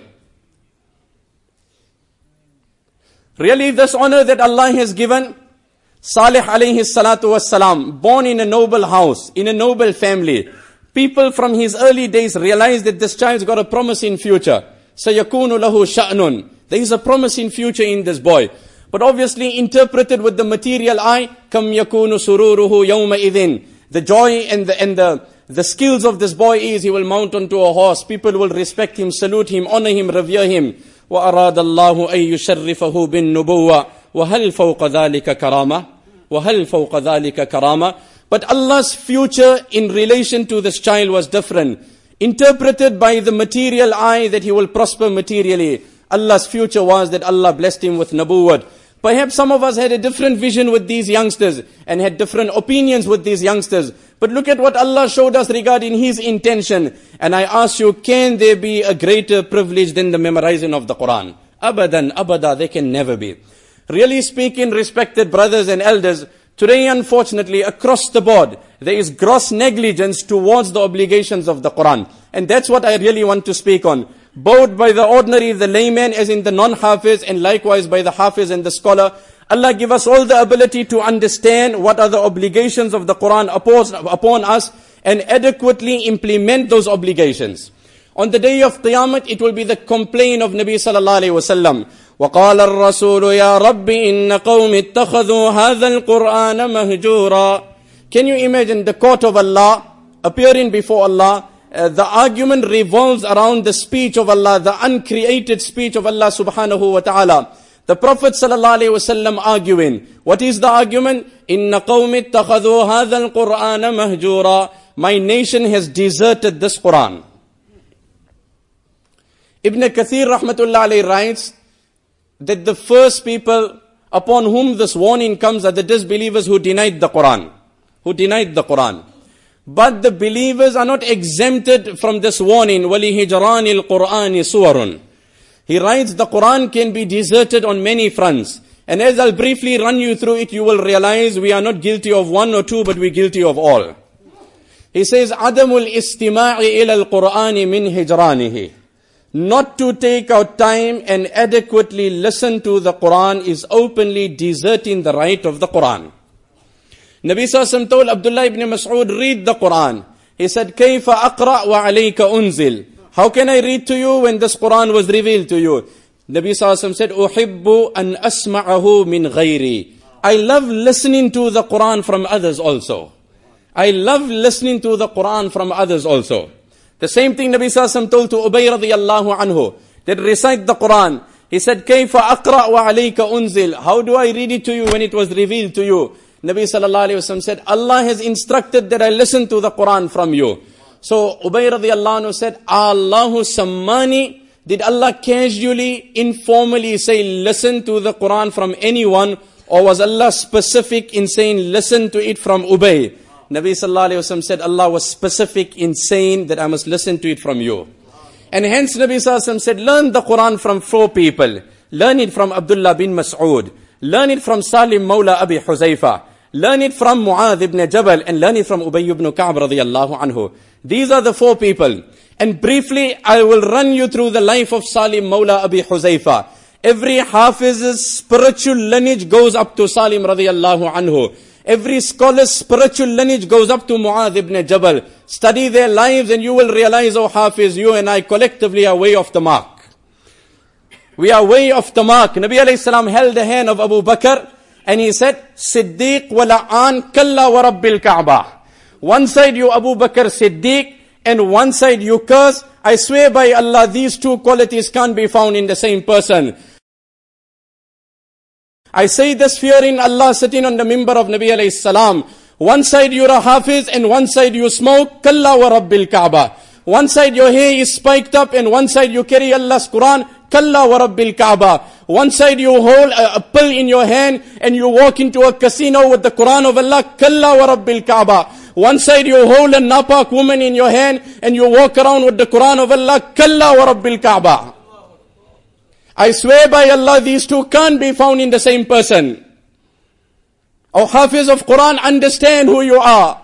Speaker 2: Really, this honor that Allah has given, Salih alayhi salatu wassalam, born in a noble house, in a noble family. People from his early days realized that this child's got a promising future. سَيَكُونُ لَهُ شَأْنٌ. There is a promising future in this boy. But obviously interpreted with the material eye, كَمْ يَكُونُ سُرُورُهُ يَوْمَئِذٍ. The joy and the skills of this boy is he will mount onto a horse. People will respect him, salute him, honor him, revere him. وَأَرَادَ اللَّهُ أَن يُشَرِّفَهُ بِالنُّبُوَّةِ وَهَلْ فَوْقَ ذَلِكَ كَرَامَةٌ وَهَلْ فَوْقَ ذَلِكَ كَرَامَةٌ. But Allah's future in relation to this child was different. Interpreted by the material eye that he will prosper materially. Allah's future was that Allah blessed him with nubuwwat. Perhaps some of us had a different vision with these youngsters and had different opinions with these youngsters. But look at what Allah showed us regarding His intention. And I ask you, can there be a greater privilege than the memorizing of the Quran? Abadan, abada, there can never be. Really speaking, respected brothers and elders, today unfortunately across the board, there is gross negligence towards the obligations of the Quran. And that's what I really want to speak on. Both by the ordinary, the layman, as in the non-hafiz, and likewise by the hafiz and the scholar. Allah give us all the ability to understand what are the obligations of the Quran upon us and adequately implement those obligations. On the day of Qiyamah, it will be the complaint of Nabi sallallahu alayhi wa sallam. وَقَالَ الرَّسُولُ يَا رَبِّ إِنَّ قَوْمِ اتَّخَذُوا هَذَا الْقُرْآنَ مَهْجُورًا. Can you imagine the court of Allah, appearing before Allah? The argument revolves around the speech of Allah, the uncreated speech of Allah subhanahu wa ta'ala. The Prophet sallallahu alaihi wasallam arguing. What is the argument? Inna qawmi ittakhadhu hadha al-Qur'ana mahjura. My nation has deserted this Quran. Ibn Kathir rahmatullah alayhi writes that the first people upon whom this warning comes are the disbelievers who denied the Quran. Who denied the Quran. But the believers are not exempted from this warning. وَلِهِجْرَانِ الْقُرْآنِ سُوَرٌ. He writes, the Quran can be deserted on many fronts. And as I'll briefly run you through it, you will realize we are not guilty of one or two, but we're guilty of all. He says, عَدَمُ الْإِسْتِمَاعِ إِلَى الْقُرْآنِ مِنْ هِجْرَانِهِ. Not to take out time and adequately listen to the Quran is openly deserting the right of the Quran. Nabi Sallallahu told Abdullah ibn Mas'ud, read the Quran. He said, كَيْفَ أَقْرَأْ وَعَلَيْكَ أُنزِلْ. How can I read to you when this Quran was revealed to you? Nabi Sallallahu said, أُحِبُّ أَنْ أَسْمَعَهُ مِنْ غَيْرِي. I love listening to the Quran from others also. I love listening to the Quran from others also. The same thing Nabi Sallallahu told to Ubay radiyallahu anhu, that recite the Quran. He said, كَيْفَ أَقْرَأْ وَعَلَيْكَ أُنزِلْ. How do I read it to you when it was revealed to you? Nabi sallallahu alayhi wa sallam said, Allah has instructed that I listen to the Quran from you. So Ubay radiyallahu anhu said, Allahu sammani. Did Allah casually, informally say, listen to the Quran from anyone? Or was Allah specific in saying, listen to it from Ubay? Nabi sallallahu alayhi wa sallam said, Allah was specific in saying that I must listen to it from you. And hence Nabi sallallahu alayhi wa sallam said, learn the Quran from 4 people. Learn it from Abdullah bin Mas'ud. Learn it from Salim Mawla Abi Huzaifa. Learn it from Mu'adh ibn Jabal. And learn it from Ubay ibn Ka'b radiyallahu anhu. These are the 4 people. And briefly, I will run you through the life of Salim Mawla Abi Huzaifa. Every Hafiz's spiritual lineage goes up to Salim radiyallahu anhu. Every scholar's spiritual lineage goes up to Mu'adh ibn Jabal. Study their lives and you will realize, oh Hafiz, you and I collectively are way off the mark. We are way off the mark. Nabi alayhi salam held the hand of Abu Bakr and he said, Siddiq wa la'an kalla wa rabbil Ka'bah. One side you Abu Bakr Siddiq and one side you curse. I swear by Allah, these 2 qualities can't be found in the same person. I say this fearing Allah sitting on the mimbar of Nabi alayhi salam. One side you're a Hafiz and one side you smoke. Kalla wa rabbil Ka'bah. One side your hair is spiked up and one side you carry Allah's Quran. Kalla wa rabbil Ka'bah. One side you hold a pill in your hand and you walk into a casino with the Quran of Allah. Kalla wa rabbil Ka'bah. One side you hold a napak woman in your hand and you walk around with the Quran of Allah. Kalla wa rabbil Ka'bah. I swear by Allah, these 2 can't be found in the same person. O Hafiz of Quran, understand who you are.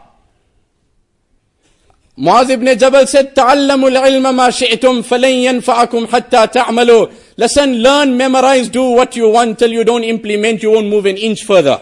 Speaker 2: Mu'adh ibn Jabal said, تَعَلَّمُوا الْعِلْمَ مَا شِئْتُمْ فَلَنْ يَنْفَعَكُمْ حَتَّى تَعْمَلُوا. Listen, learn, memorize, do what you want till you don't implement, you won't move an inch further.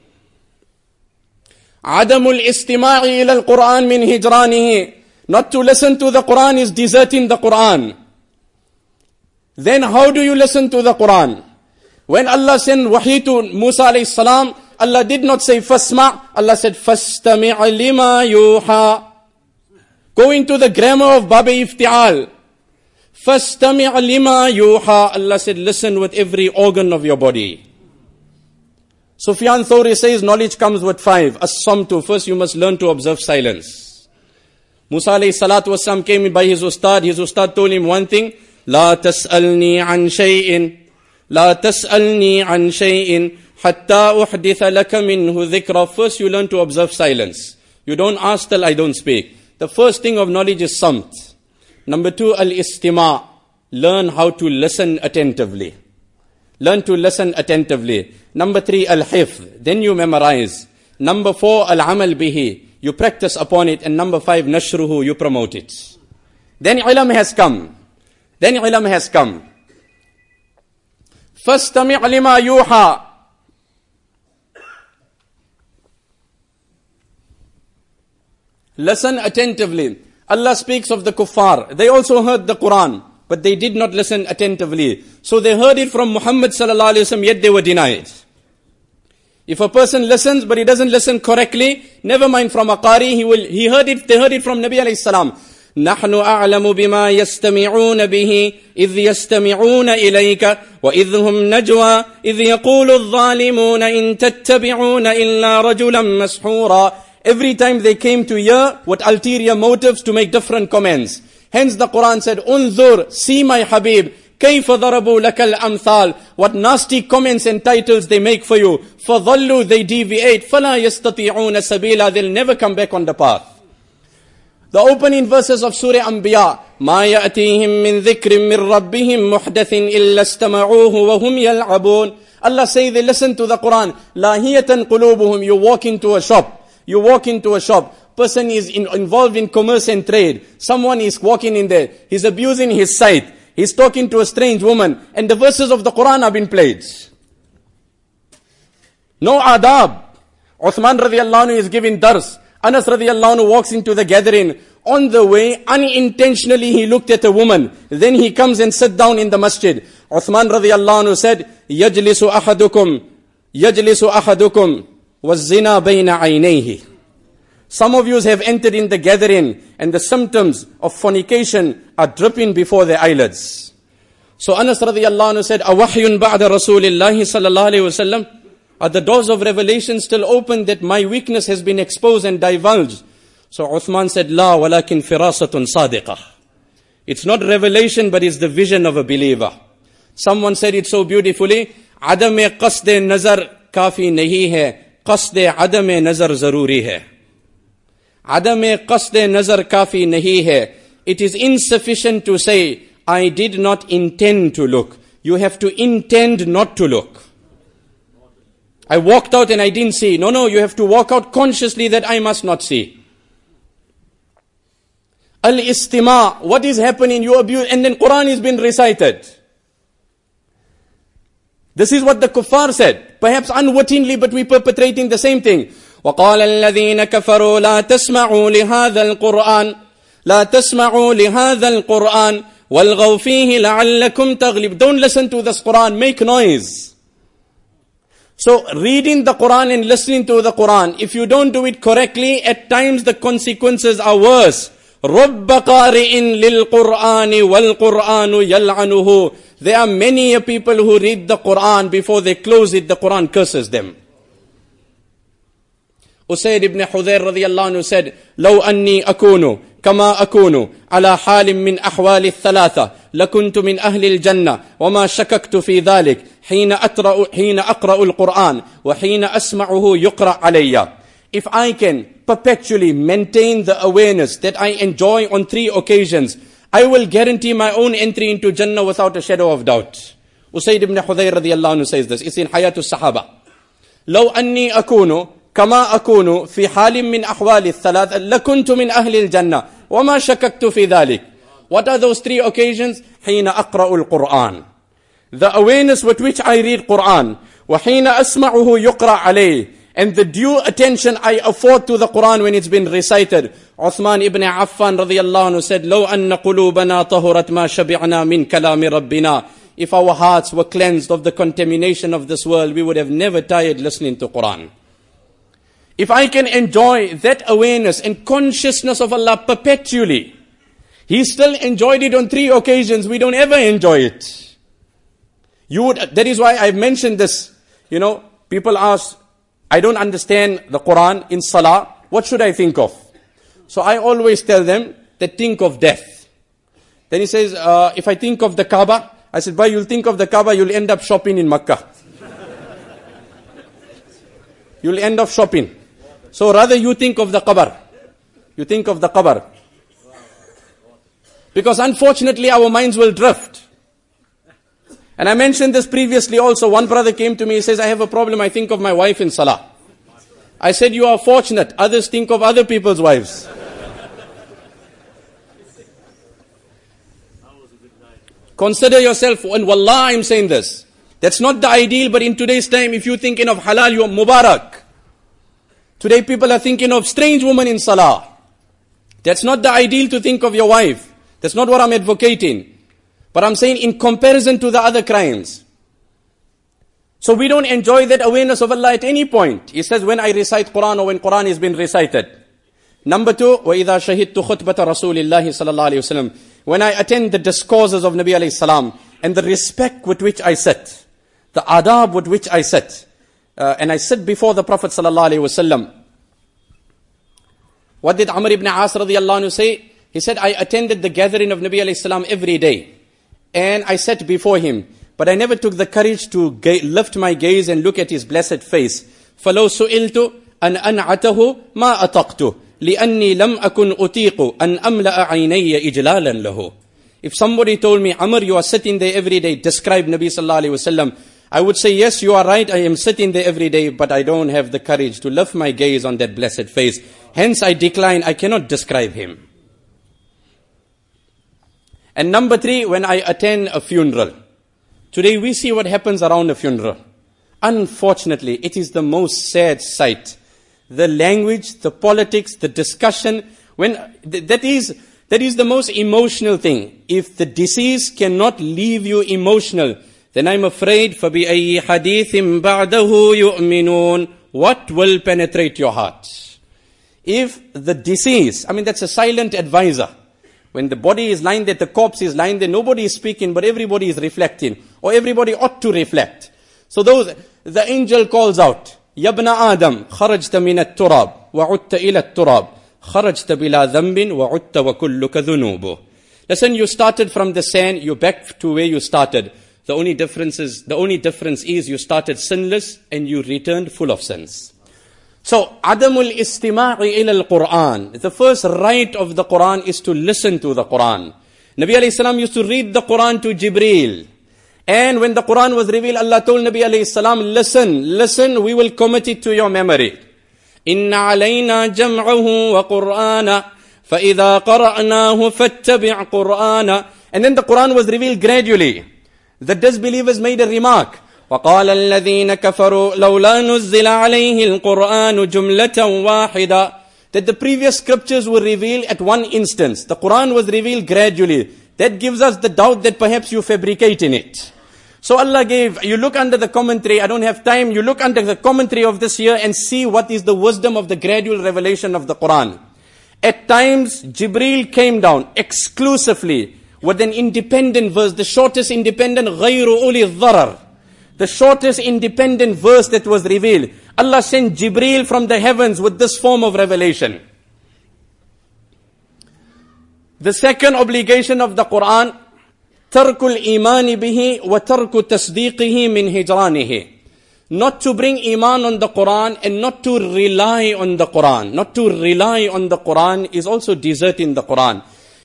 Speaker 2: عَدَمُ الْإِسْتِمَاعِ إِلَى الْقُرْآنِ مِنْ هِجْرَانِهِ. Not to listen to the Quran is deserting the Quran. Then how do you listen to the Quran? When Allah sent wahi to Musa alayhi salam, Allah did not say fasma', Allah said fastami' lima yuha. Go into the grammar of Bab Ifti'al. Fastami' lima yuha. Allah said, listen with every organ of your body. Sufyan Thawri says knowledge comes with 5. As-samtu. First you must learn to observe silence. Musa alayhi salatu wasalam came by his ustad. His ustad told him one thing. La tas'alni an shay'in. La tas'alni an shay'in. Hatta uhditha laka minhu dhikra. First you learn to observe silence. You don't ask till I don't speak. The first thing of knowledge is samt. Number 2, al-istima'. Learn how to listen attentively. Learn to listen attentively. Number 3, al-hifz. Then you memorize. Number 4, al-amal bihi. You practice upon it. And number 5, nashruhu. You promote it. Then ilm has come. Then ilm has come. Fastami' lima yuha. Listen attentively. Allah speaks of the kuffar. They also heard the Quran, but they did not listen attentively. So they heard it from Muhammad sallallahu alaihi wasallam, yet they were denied. If a person listens, but he doesn't listen correctly, never mind from a qari, they heard it from Nabi alayhi salam. نحن أعلم بما يستمعون به إذ يستمعون إليك وإذ هم نجوى إذ يقول الظالمون إن تتبعون إلا رجلا مسحورا. Every time they came to hear what ulterior motives to make different comments. Hence the Quran said, Unzur, see my Habib, كيف ضربوا لك الأمثال. What nasty comments and titles they make for you. فَظَلُّوا, they deviate. فَلَا يَسْتَطِيعُونَ سَبِيلًا, they'll never come back on the path. The opening verses of Surah Anbiya, مَا يَأْتِيهِم مِّن ذِكْرٍ مِّن رَبِّهِم مُحْدَثٍ إِلَّا اسْتَمَعُوهُ وَهُمْ يَلْعَبُونَ. Allah say they listen to the Quran. لَاهِيَةً قُلُوبُهُم. You walk into a shop. You walk into a shop. Person is involved in commerce and trade. Someone is walking in there. He's abusing his sight. He's talking to a strange woman. And the verses of the Quran have been played. No adab. Uthman radiallahu anhu is giving dars. Anas radiallahu anhu walks into the gathering. On the way, unintentionally he looked at a woman. Then he comes and sat down in the masjid. Uthman radiallahu anhu said, يَجْلِسُ أَحَدُكُمْ وَالزِّنَا بَيْنَ عَيْنَيْهِ. Some of you have entered in the gathering and the symptoms of fornication are dripping before their eyelids. So Anas radiallahu anhu said, أَوَحْيٌ بَعْدَ رَسُولِ اللَّهِ صَلَّى اللَّهُ عَلَيْهِ وَسَلَّمَ. Are the doors of revelation still open that my weakness has been exposed and divulged? So Uthman said, لَا وَلَكِنْ فِرَاسَةٌ صَادِقَةٌ. It's not revelation, but it's the vision of a believer. Someone said it so beautifully, عَدَمِ قَصْدِ نَظَرْ كَافِي نَهِي hai. قصد عدم نظر ضروری ہے. عدم قصد نظر کافی نہیں ہے. It is insufficient to say, I did not intend to look. You have to intend not to look. I walked out and I didn't see. No, you have to walk out consciously that I must not see. Al-istima', what is happening? You abuse, and then Quran is being recited. This is what the kuffar said. Perhaps unwittingly, but we perpetrating the same thing. وَقَالَ الَّذِينَ كَفَرُوا لَا تَسْمَعُوا لِهَذَا الْقُرْآنِ لَا تَسْمَعُوا لِهَذَا الْقُرْآنِ وَالْغَوْ فِيهِ لَعَلَّكُمْ تَغْلِبُونَ. Don't listen to this Quran, make noise. So reading the Quran and listening to the Quran, if you don't do it correctly, at times the consequences are worse. رُبَّ قَارِئٍ لِلْقُرْآنِ وَالْقُرْآنُ يَلْعَنُهُ. There are many people who read the Quran, before they close it, the Quran curses them. Usayd ibn Hudayr radiyallahu anhu said, لو أني أكون كما أكون على حال من أحوال الثلاثة لكنت من أهل الجنة وما شككت في ذلك حين أقرأ القرآن وحين أسمعه يقرأ علي. If I can perpetually maintain the awareness that I enjoy on 3 occasions, I will guarantee my own entry into Jannah without a shadow of doubt. Usayd ibn Hudayr radiyallahu anhu says this. It's in Hayat al-Sahaba. لو أني أكون كما أكون في حال من أحوال الثلاثة لكنت من أهل الجنة وما شككت في ذلك. What are those 3 occasions? حين أقرأ القرآن. The awareness with which I read Quran. وحين أسمعه يقرأ عليه. And the due attention I afford to the Quran when it's been recited. Uthman ibn Affan radiyallahu anhu said, لو أن قلوبنا طهرت ما شبعنا من كلام ربنا. if our hearts were cleansed of the contamination of this world, we would have never tired listening to Quran. If I can enjoy that awareness and consciousness of Allah perpetually, He still enjoyed it on 3 occasions. We don't ever enjoy it. That is why I've mentioned this. People ask, I don't understand the Quran in Salah. What should I think of? So I always tell them that think of death. Then he says, if I think of the Kaaba, I said, you'll think of the Kaaba, you'll end up shopping in Makkah. You'll end up shopping. So rather you think of the Qabr. You think of the Qabr. Because unfortunately our minds will drift. And I mentioned this previously also. One brother came to me, he says, I have a problem, I think of my wife in Salah. I said, you are fortunate. Others think of other people's wives. Consider yourself, and wallah I'm saying this. That's not the ideal, but in today's time, if you're thinking of halal, you're mubarak. Today people are thinking of strange women in Salah. That's not the ideal to think of your wife. That's not what I'm advocating. But I'm saying in comparison to the other crimes. So we don't enjoy that awareness of Allah at any point. He says, when I recite Quran or when Quran is being recited. Number 2, وَإِذَا شَهِدْتُ خُطْبَةَ رَسُولِ اللَّهِ صَلَى اللَّهُ عَلَيْهِ وَسَلَّمْ. When I attend the discourses of Nabi alayhi salam and the respect with which I sit, the adab with which I sit, and I sit before the Prophet sallallahu alaihi wasallam. What did Amr ibn As radiyallahu anhu say? He said, I attended the gathering of Nabi alayhi salam every day. And I sat before him. But I never took the courage to lift my gaze and look at his blessed face. فَلَوْ سُئِلْتُ أَنْ أَنْعَتَهُ مَا أَطَقْتُ لِأَنِّي لَمْ أَكُنْ أُطِيقُ أَنْ أَمْلَأَ عَيْنَيَّ إِجْلَالًا لَهُ. If somebody told me, Amr, you are sitting there every day, describe Nabi sallallahu alayhi wasallam, I would say, yes, you are right, I am sitting there every day, but I don't have the courage to lift my gaze on that blessed face. Hence I decline, I cannot describe him. And number 3, when I attend a funeral. Today we see what happens around a funeral. Unfortunately, it is the most sad sight. The language, the politics, the discussion, that is the most emotional thing. If the deceased cannot leave you emotional, then I'm afraid, فَبِأَيِّ حَدِيثٍ بَعْدَهُ يُؤْمِنُونَ. What will penetrate your heart? If the deceased, that's a silent advisor. When the body is lying there, the corpse is lying there, nobody is speaking, but everybody is reflecting. Or everybody ought to reflect. So the angel calls out, يَا ابْنَ آدَمْ خَرَجْتَ مِنَ التُّرَابِ وَعُدْتَ إِلَى التُّرَابِ خَرَجْتَ بِلَا ذَنْبٍ وَعُدْتَ وَكُلُّكَ ذُنُوبُ. Listen, you started from the sand, you're back to where you started. The only difference is you started sinless and you returned full of sins. So, Adamul Istima'i ila al-Quran. The first right of the Quran is to listen to the Quran. Nabi alayhi salam used to read the Quran to Jibreel. And when the Quran was revealed, Allah told Nabi alayhi salam, listen, we will commit it to your memory. Inna alayna jam'ahu wa Qur'ana, fa idha qara'nahu fattabi' Qur'ana. And then the Quran was revealed gradually. The disbelievers made a remark. وَقَالَ الَّذِينَ كَفَرُوا لَوْلَا نُزِّلَ عَلَيْهِ الْقُرْآنُ جُمْلَةً وَاحِدًا. That the previous scriptures were revealed at one instance. The Quran was revealed gradually. That gives us the doubt that perhaps you're fabricating it. So Allah you look under the commentary, I don't have time, you look under the commentary of this here and see what is the wisdom of the gradual revelation of the Quran. At times, Jibreel came down exclusively with an independent verse, the shortest independent, غَيْرُ أُولِي الضَّرَرِ. The shortest independent verse that was revealed. Allah sent Jibreel from the heavens with this form of revelation. The second obligation of the Quran, تَرْكُ الْإِيمَانِ بِهِ وَتَرْكُ تَصْدِيقِهِ مِنْ هِجْرَانِهِ. Not to bring iman on the Quran and not to rely on the Quran. Not to rely on the Quran is also deserting the Quran.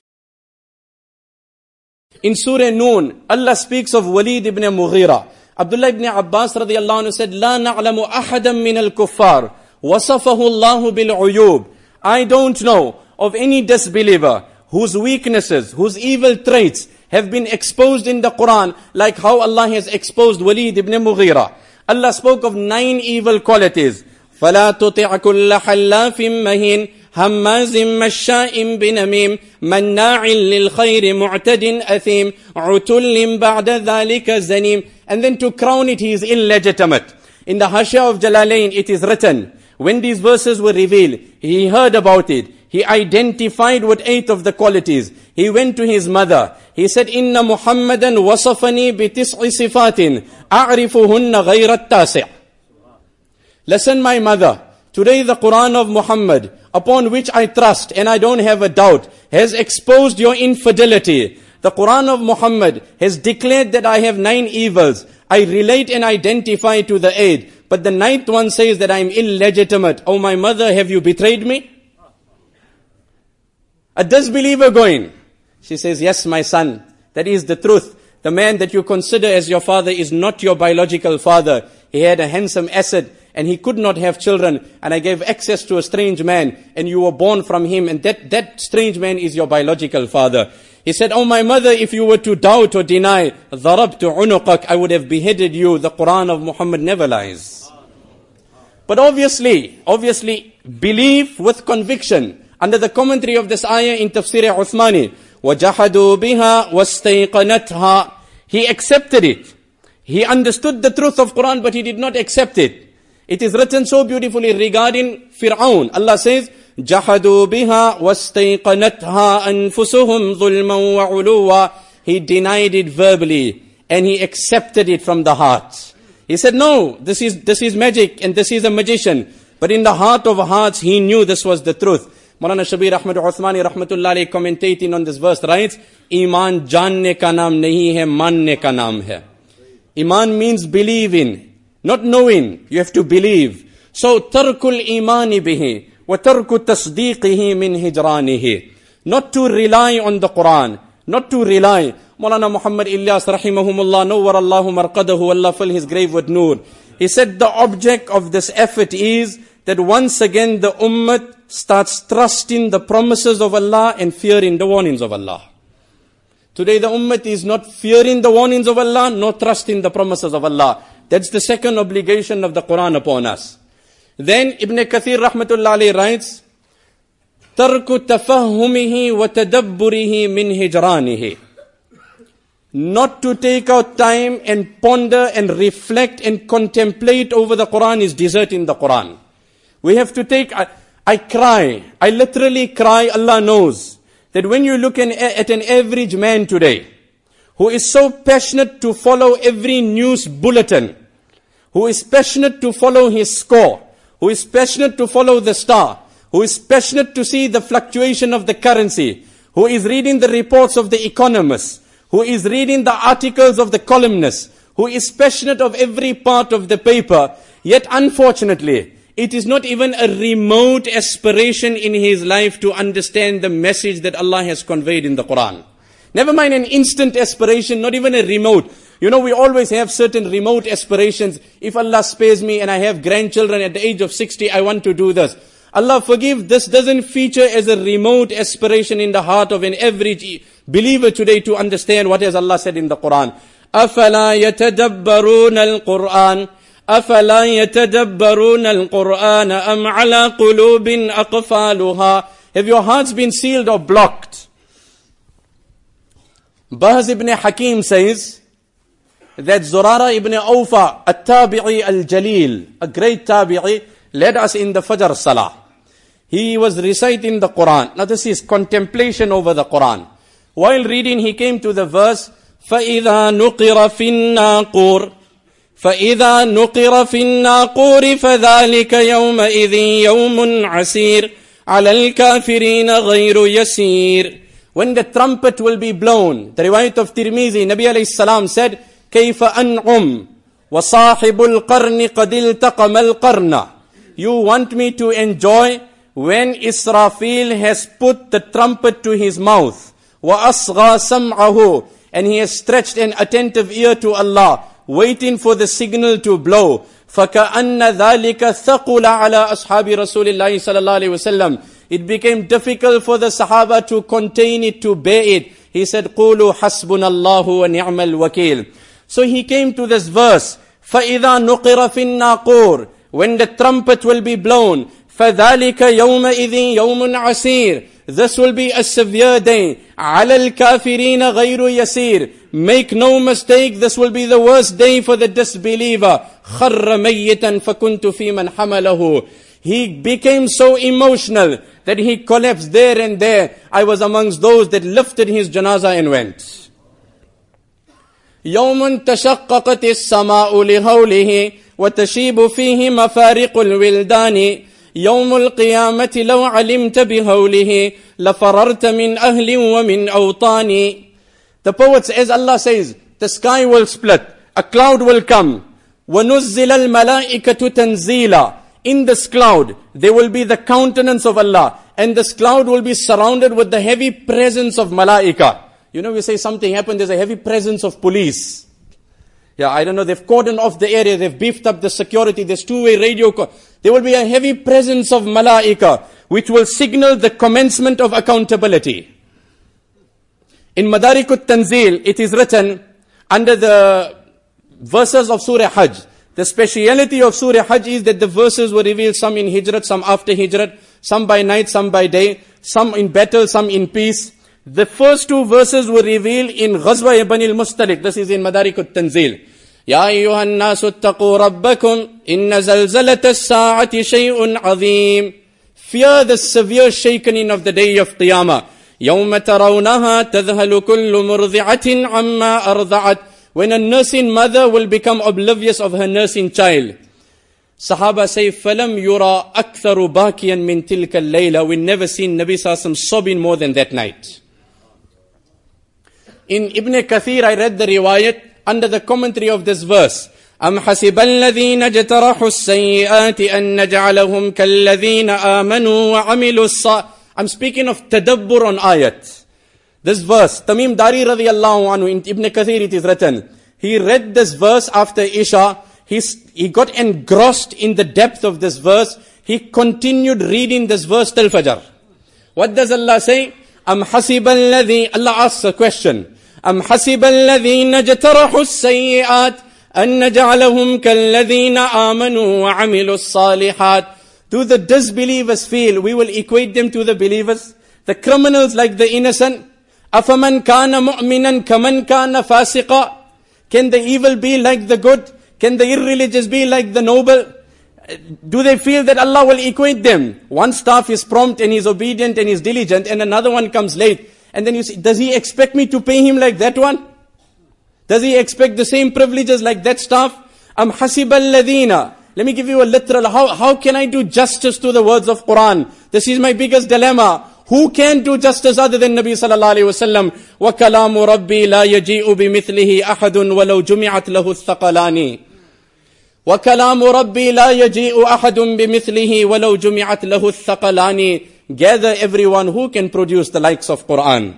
Speaker 2: In Surah Noon, Allah speaks of Walid ibn Mughira. Abdullah ibn Abbas radiyallahu anhu said, لا نعلم أحدا من الكفار وصفه الله بالعيوب. I don't know of any disbeliever whose weaknesses, whose evil traits have been exposed in the Quran like how Allah has exposed Walid ibn Mughira. Allah spoke of 9 evil qualities. فَلَا تُطِعْ كُلَّ حَلَّافٍ مَهِينٍ هماز مشاء بنميم مناع للخير معتد أثيم عتل بعد ذلك زنيم. And then to crown it, he is illegitimate. In the Hashia of Jalalain, it is written, when these verses were revealed, he heard about it. He identified with 8 of the qualities. He went to his mother. He said, Inna Muhammadan wasafani bi tis'i sifatin a'rifuhunna ghayra at-tasi'. Listen, my mother, today the Quran of Muhammad, upon which I trust and I don't have a doubt, has exposed your infidelity. The Quran of Muhammad has declared that I have 9 evils. I relate and identify to the 8. But the 9th one says that I am illegitimate. Oh my mother, have you betrayed me? A disbeliever going. She says, yes, my son, that is the truth. The man that you consider as your father is not your biological father. He had a handsome asset and he could not have children. And I gave access to a strange man and you were born from him. And that strange man is your biological father. He said, oh my mother, if you were to doubt or deny, ضَرَبْتُ عُنُقَكَ, I would have beheaded you. The Quran of Muhammad never lies. But obviously, belief with conviction. Under the commentary of this ayah in Tafsir Uthmani, وَجَحَدُوا بِهَا وَاسْتَيْقَنَتْهَا. He accepted it. He understood the truth of Quran, but he did not accept it. It is written so beautifully regarding Fir'aun. Allah says, جَحَدُوا بِهَا وَاسْتَيْقَنَتْهَا أَنفُسُهُمْ ظُلْمًا وَعُلُوًّا. He denied it verbally and he accepted it from the heart. He said, no, this is magic and this is a magician. But in the heart of hearts, he knew this was the truth. Maulana Shabir Ahmad Uthmani Rahmatullah Alayhi commentating on this verse writes, Iman janne ka naam nahi hai, manne ka naam hai. Iman means believing, not knowing. You have to believe. So, tarkul imani bihi, wa tarku tasdeeqihi min hijranihi. Not to rely on the Quran, not to rely. Maulana Muhammad Ilyas rahimahumullah, nawwar Allahu marqadahu, Allah fill his grave with noor. He said the object of this effort is that once again the ummah starts trusting the promises of Allah and fearing the warnings of Allah. Today the ummah is not fearing the warnings of Allah, nor trusting the promises of Allah. That's the second obligation of the Quran upon us. Then Ibn Kathir Rahmatullah Alayhi writes, Tarku tafahumihi wa tadabburihi min hijranihi. Not to take out time and ponder and reflect and contemplate over the Quran is deserting the Quran. We have to take, I cry, I literally cry, Allah knows, that when you look at an average man today, who is so passionate to follow every news bulletin, who is passionate to follow his score, who is passionate to follow the star, who is passionate to see the fluctuation of the currency, who is reading the reports of the economists, who is reading the articles of the columnists, who is passionate of every part of the paper, yet unfortunately, it is not even a remote aspiration in his life to understand the message that Allah has conveyed in the Quran. Never mind an instant aspiration, not even a remote. You know, we always have certain remote aspirations. If Allah spares me and I have grandchildren at the age of 60, I want to do this. Allah forgive, this doesn't feature as a remote aspiration in the heart of an average believer today to understand what has Allah said in the Quran. أَفَلَا يَتَدَبَّرُونَ الْقُرْآنَ أَفَلَا يَتَدَبَّرُونَ الْقُرْآنَ أَمْ عَلَى قُلُوبٍ أَقْفَالُهَا. Have your hearts been sealed or blocked? Bahz ibn Hakim says that Zurara ibn Awfa, at-Tabi'i al-Jalil, a great Tabi'i, led us in the Fajr Salah. He was reciting the Quran. Now this is contemplation over the Quran. While reading, he came to the verse, فَإِذَا نُقِرَ فِي النَّاقُورِ فَإِذَا نُقِرَ فِي النَّاقُورِ فَذَلِكَ يَوْمَئِذٍ يَوْمٌ عَسِيرٌ عَلَى الْكَافِرِينَ غَيْرُ يَسِيرٌ. When the trumpet will be blown, the riwayat of Tirmizi, Nabi alayhi salam said, كَيْفَ أَنْعُمْ وَصَاحِبُ الْقَرْنِ قَدِ الْتَقَمَ الْقَرْنَ. You want me to enjoy when Israfil has put the trumpet to his mouth, وَأَصْغَى سَمْعَهُ, and he has stretched an attentive ear to Allah, waiting for the signal to blow. فَكَأَنَّ ذَلِكَ ثَقُلَ عَلَىٰ أَصْحَابِ رَسُولِ اللَّهِ صَلَى اللَّهُ عَلَيْهِ وَسَلَّمَ. It became difficult for the Sahaba to contain it, to bear it. He said, قُولُوا حَسْبُنَ اللَّهُ وَنِعْمَ الْوَكِيلُ. So he came to this verse, فَإِذَا نُقِرَ فِي النَّاقُورِ. When the trumpet will be blown, فَذَلِكَ يَوْمَئِذٍ يَوْمٌ عَسِيرٌ. This will be a severe day. عَلَى الْكَافِرِينَ غَيْرُ يَسِيرٌ. Make no mistake, this will be the worst day for the disbeliever. خَرَّ مَيِّتًا فَكُنْتُ فِي مَنْ حَمَلَهُ. He became so emotional that he collapsed there and there. I was amongst those that lifted his janazah and went. يَوْمٌ تَشَقَّقَتِ السَّمَاءُ لِهَوْلِهِ وَتَشِيبُ فِيهِ مَفَارِقُ الْوِلْدَانِ يوم القيامة لو علمت بهوله لفررت من أهل ومن أوطان. The poets, as Allah says, the sky will split, a cloud will come. وَنُزِّلَ الْمَلَائِكَةُ تَنزِيلًا. In this cloud, there will be the countenance of Allah, and this cloud will be surrounded with the heavy presence of malaika. You know, we say something happened, there's a heavy presence of police. Yeah, I don't know, they've cordoned off the area, they've beefed up the security, there's two-way radio. There will be a heavy presence of malaika, which will signal the commencement of accountability. In Madarikut Tanzil, it is written under the verses of Surah Hajj. The speciality of Surah Hajj is that the verses were revealed, some in Hijrat, some after Hijrat, some by night, some by day, some in battle, some in peace. The first two verses were revealed in Ghazwa Ibn al-Mustalik. This is in Madarikut Tanzil. يا أيها الناس اتقوا ربكم إن زلزلة الساعة شيء عظيم. Fear the severe shaking of the day of Qiyamah. يوم ترونها تذهل كل مرضعة عما أرضعت. When a nursing mother will become oblivious of her nursing child. Sahaba say, فَلَمْ يُرَى أَكْثَرُ بَاكِيًا مِنْ تِلْكَ اللَّيْلَةِ. We never seen Nabi Sallallahu Alaihi Wasallam sobbing more than that night. In Ibn Kathir, I read the riwayat under the commentary of this verse. أَمْ حَسِبَ الَّذِينَ اجْتَرَحُوا السَّيِّئَاتِ أَن نَجْعَلَهُمْ كَالَّذِينَ آمَنُوا وَعَمِلُوا الصَّالِحَاتِ. I'm speaking of tadabbur on ayat. This verse, Tamim Dari radiyallahu anhu, in Ibn Kathir it is written, he read this verse after Isha, he got engrossed in the depth of this verse, he continued reading this verse till Fajr. What does Allah say? أَمْ حَسِبَ الَّذِي, Allah asks a question. أَمْ حَسِبَ الَّذِينَ اجْتَرَحُوا السَّيِّئَاتِ أَن نَجْعَلَهُمْ كَالَّذِينَ آمَنُوا وَعَمِلُوا الصَّالِحَاتِ. Do the disbelievers feel we will equate them to the believers? The criminals like the innocent? أَفَمَنْ كَانَ مُؤْمِنًا كَمَنْ كَانَ فَاسِقًا. Can the evil be like the good? Can the irreligious be like the noble? Do they feel that Allah will equate them? One staff is prompt and he's obedient and he's diligent, and another one comes late. And then you say, does he expect me to pay him like that one? Does he expect the same privileges like that staff? أَمْ حَسِبَ الَّذِينَ. Let me give you a literal, how can I do justice to the words of Quran? This is my biggest dilemma. Who can do justice other than Nabi sallallahu alayhi wa sallam? وَكَلَامُ رَبِّي لَا يَجِيءُ بِمِثْلِهِ أَحَدٌ وَلَوْ جُمِعَتْ لَهُ الثَّقَلَانِ. وَكَلَامُ رَبِّي لَا يَجِيءُ أَحَدٌ بِمِثْلِهِ وَلَوْ جُمِعَتْ لَهُ الثَّقَلَانِ. Gather everyone who can produce the likes of Quran.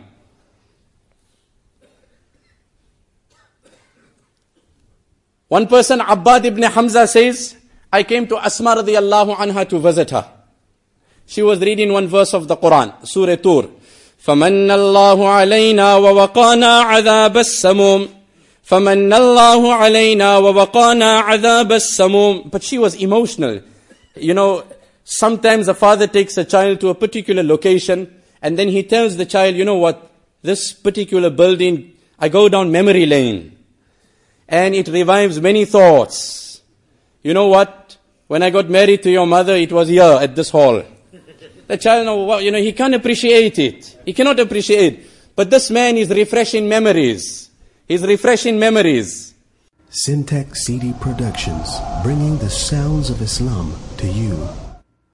Speaker 2: One person, Abbad ibn Hamza, says, I came to Asma radiyallahu anha to visit her. She was reading one verse of the Quran, Surah Tur. فَمَنَّ اللَّهُ عَلَيْنَا وَوَقَانَا عَذَابَ السَّمُومِ. فَمَنَّ اللَّهُ عَلَيْنَا وَوَقَانَا عَذَابَ السَّمُومِ. But she was emotional. You know, sometimes a father takes a child to a particular location, and then he tells the child, you know what, this particular building, I go down memory lane. And it revives many thoughts. You know what? When I got married to your mother, it was here at this hall. The child, you know, he can't appreciate it. He cannot appreciate it. But this man is refreshing memories. He's refreshing memories.
Speaker 3: Syntax CD Productions, bringing the sounds of Islam to you.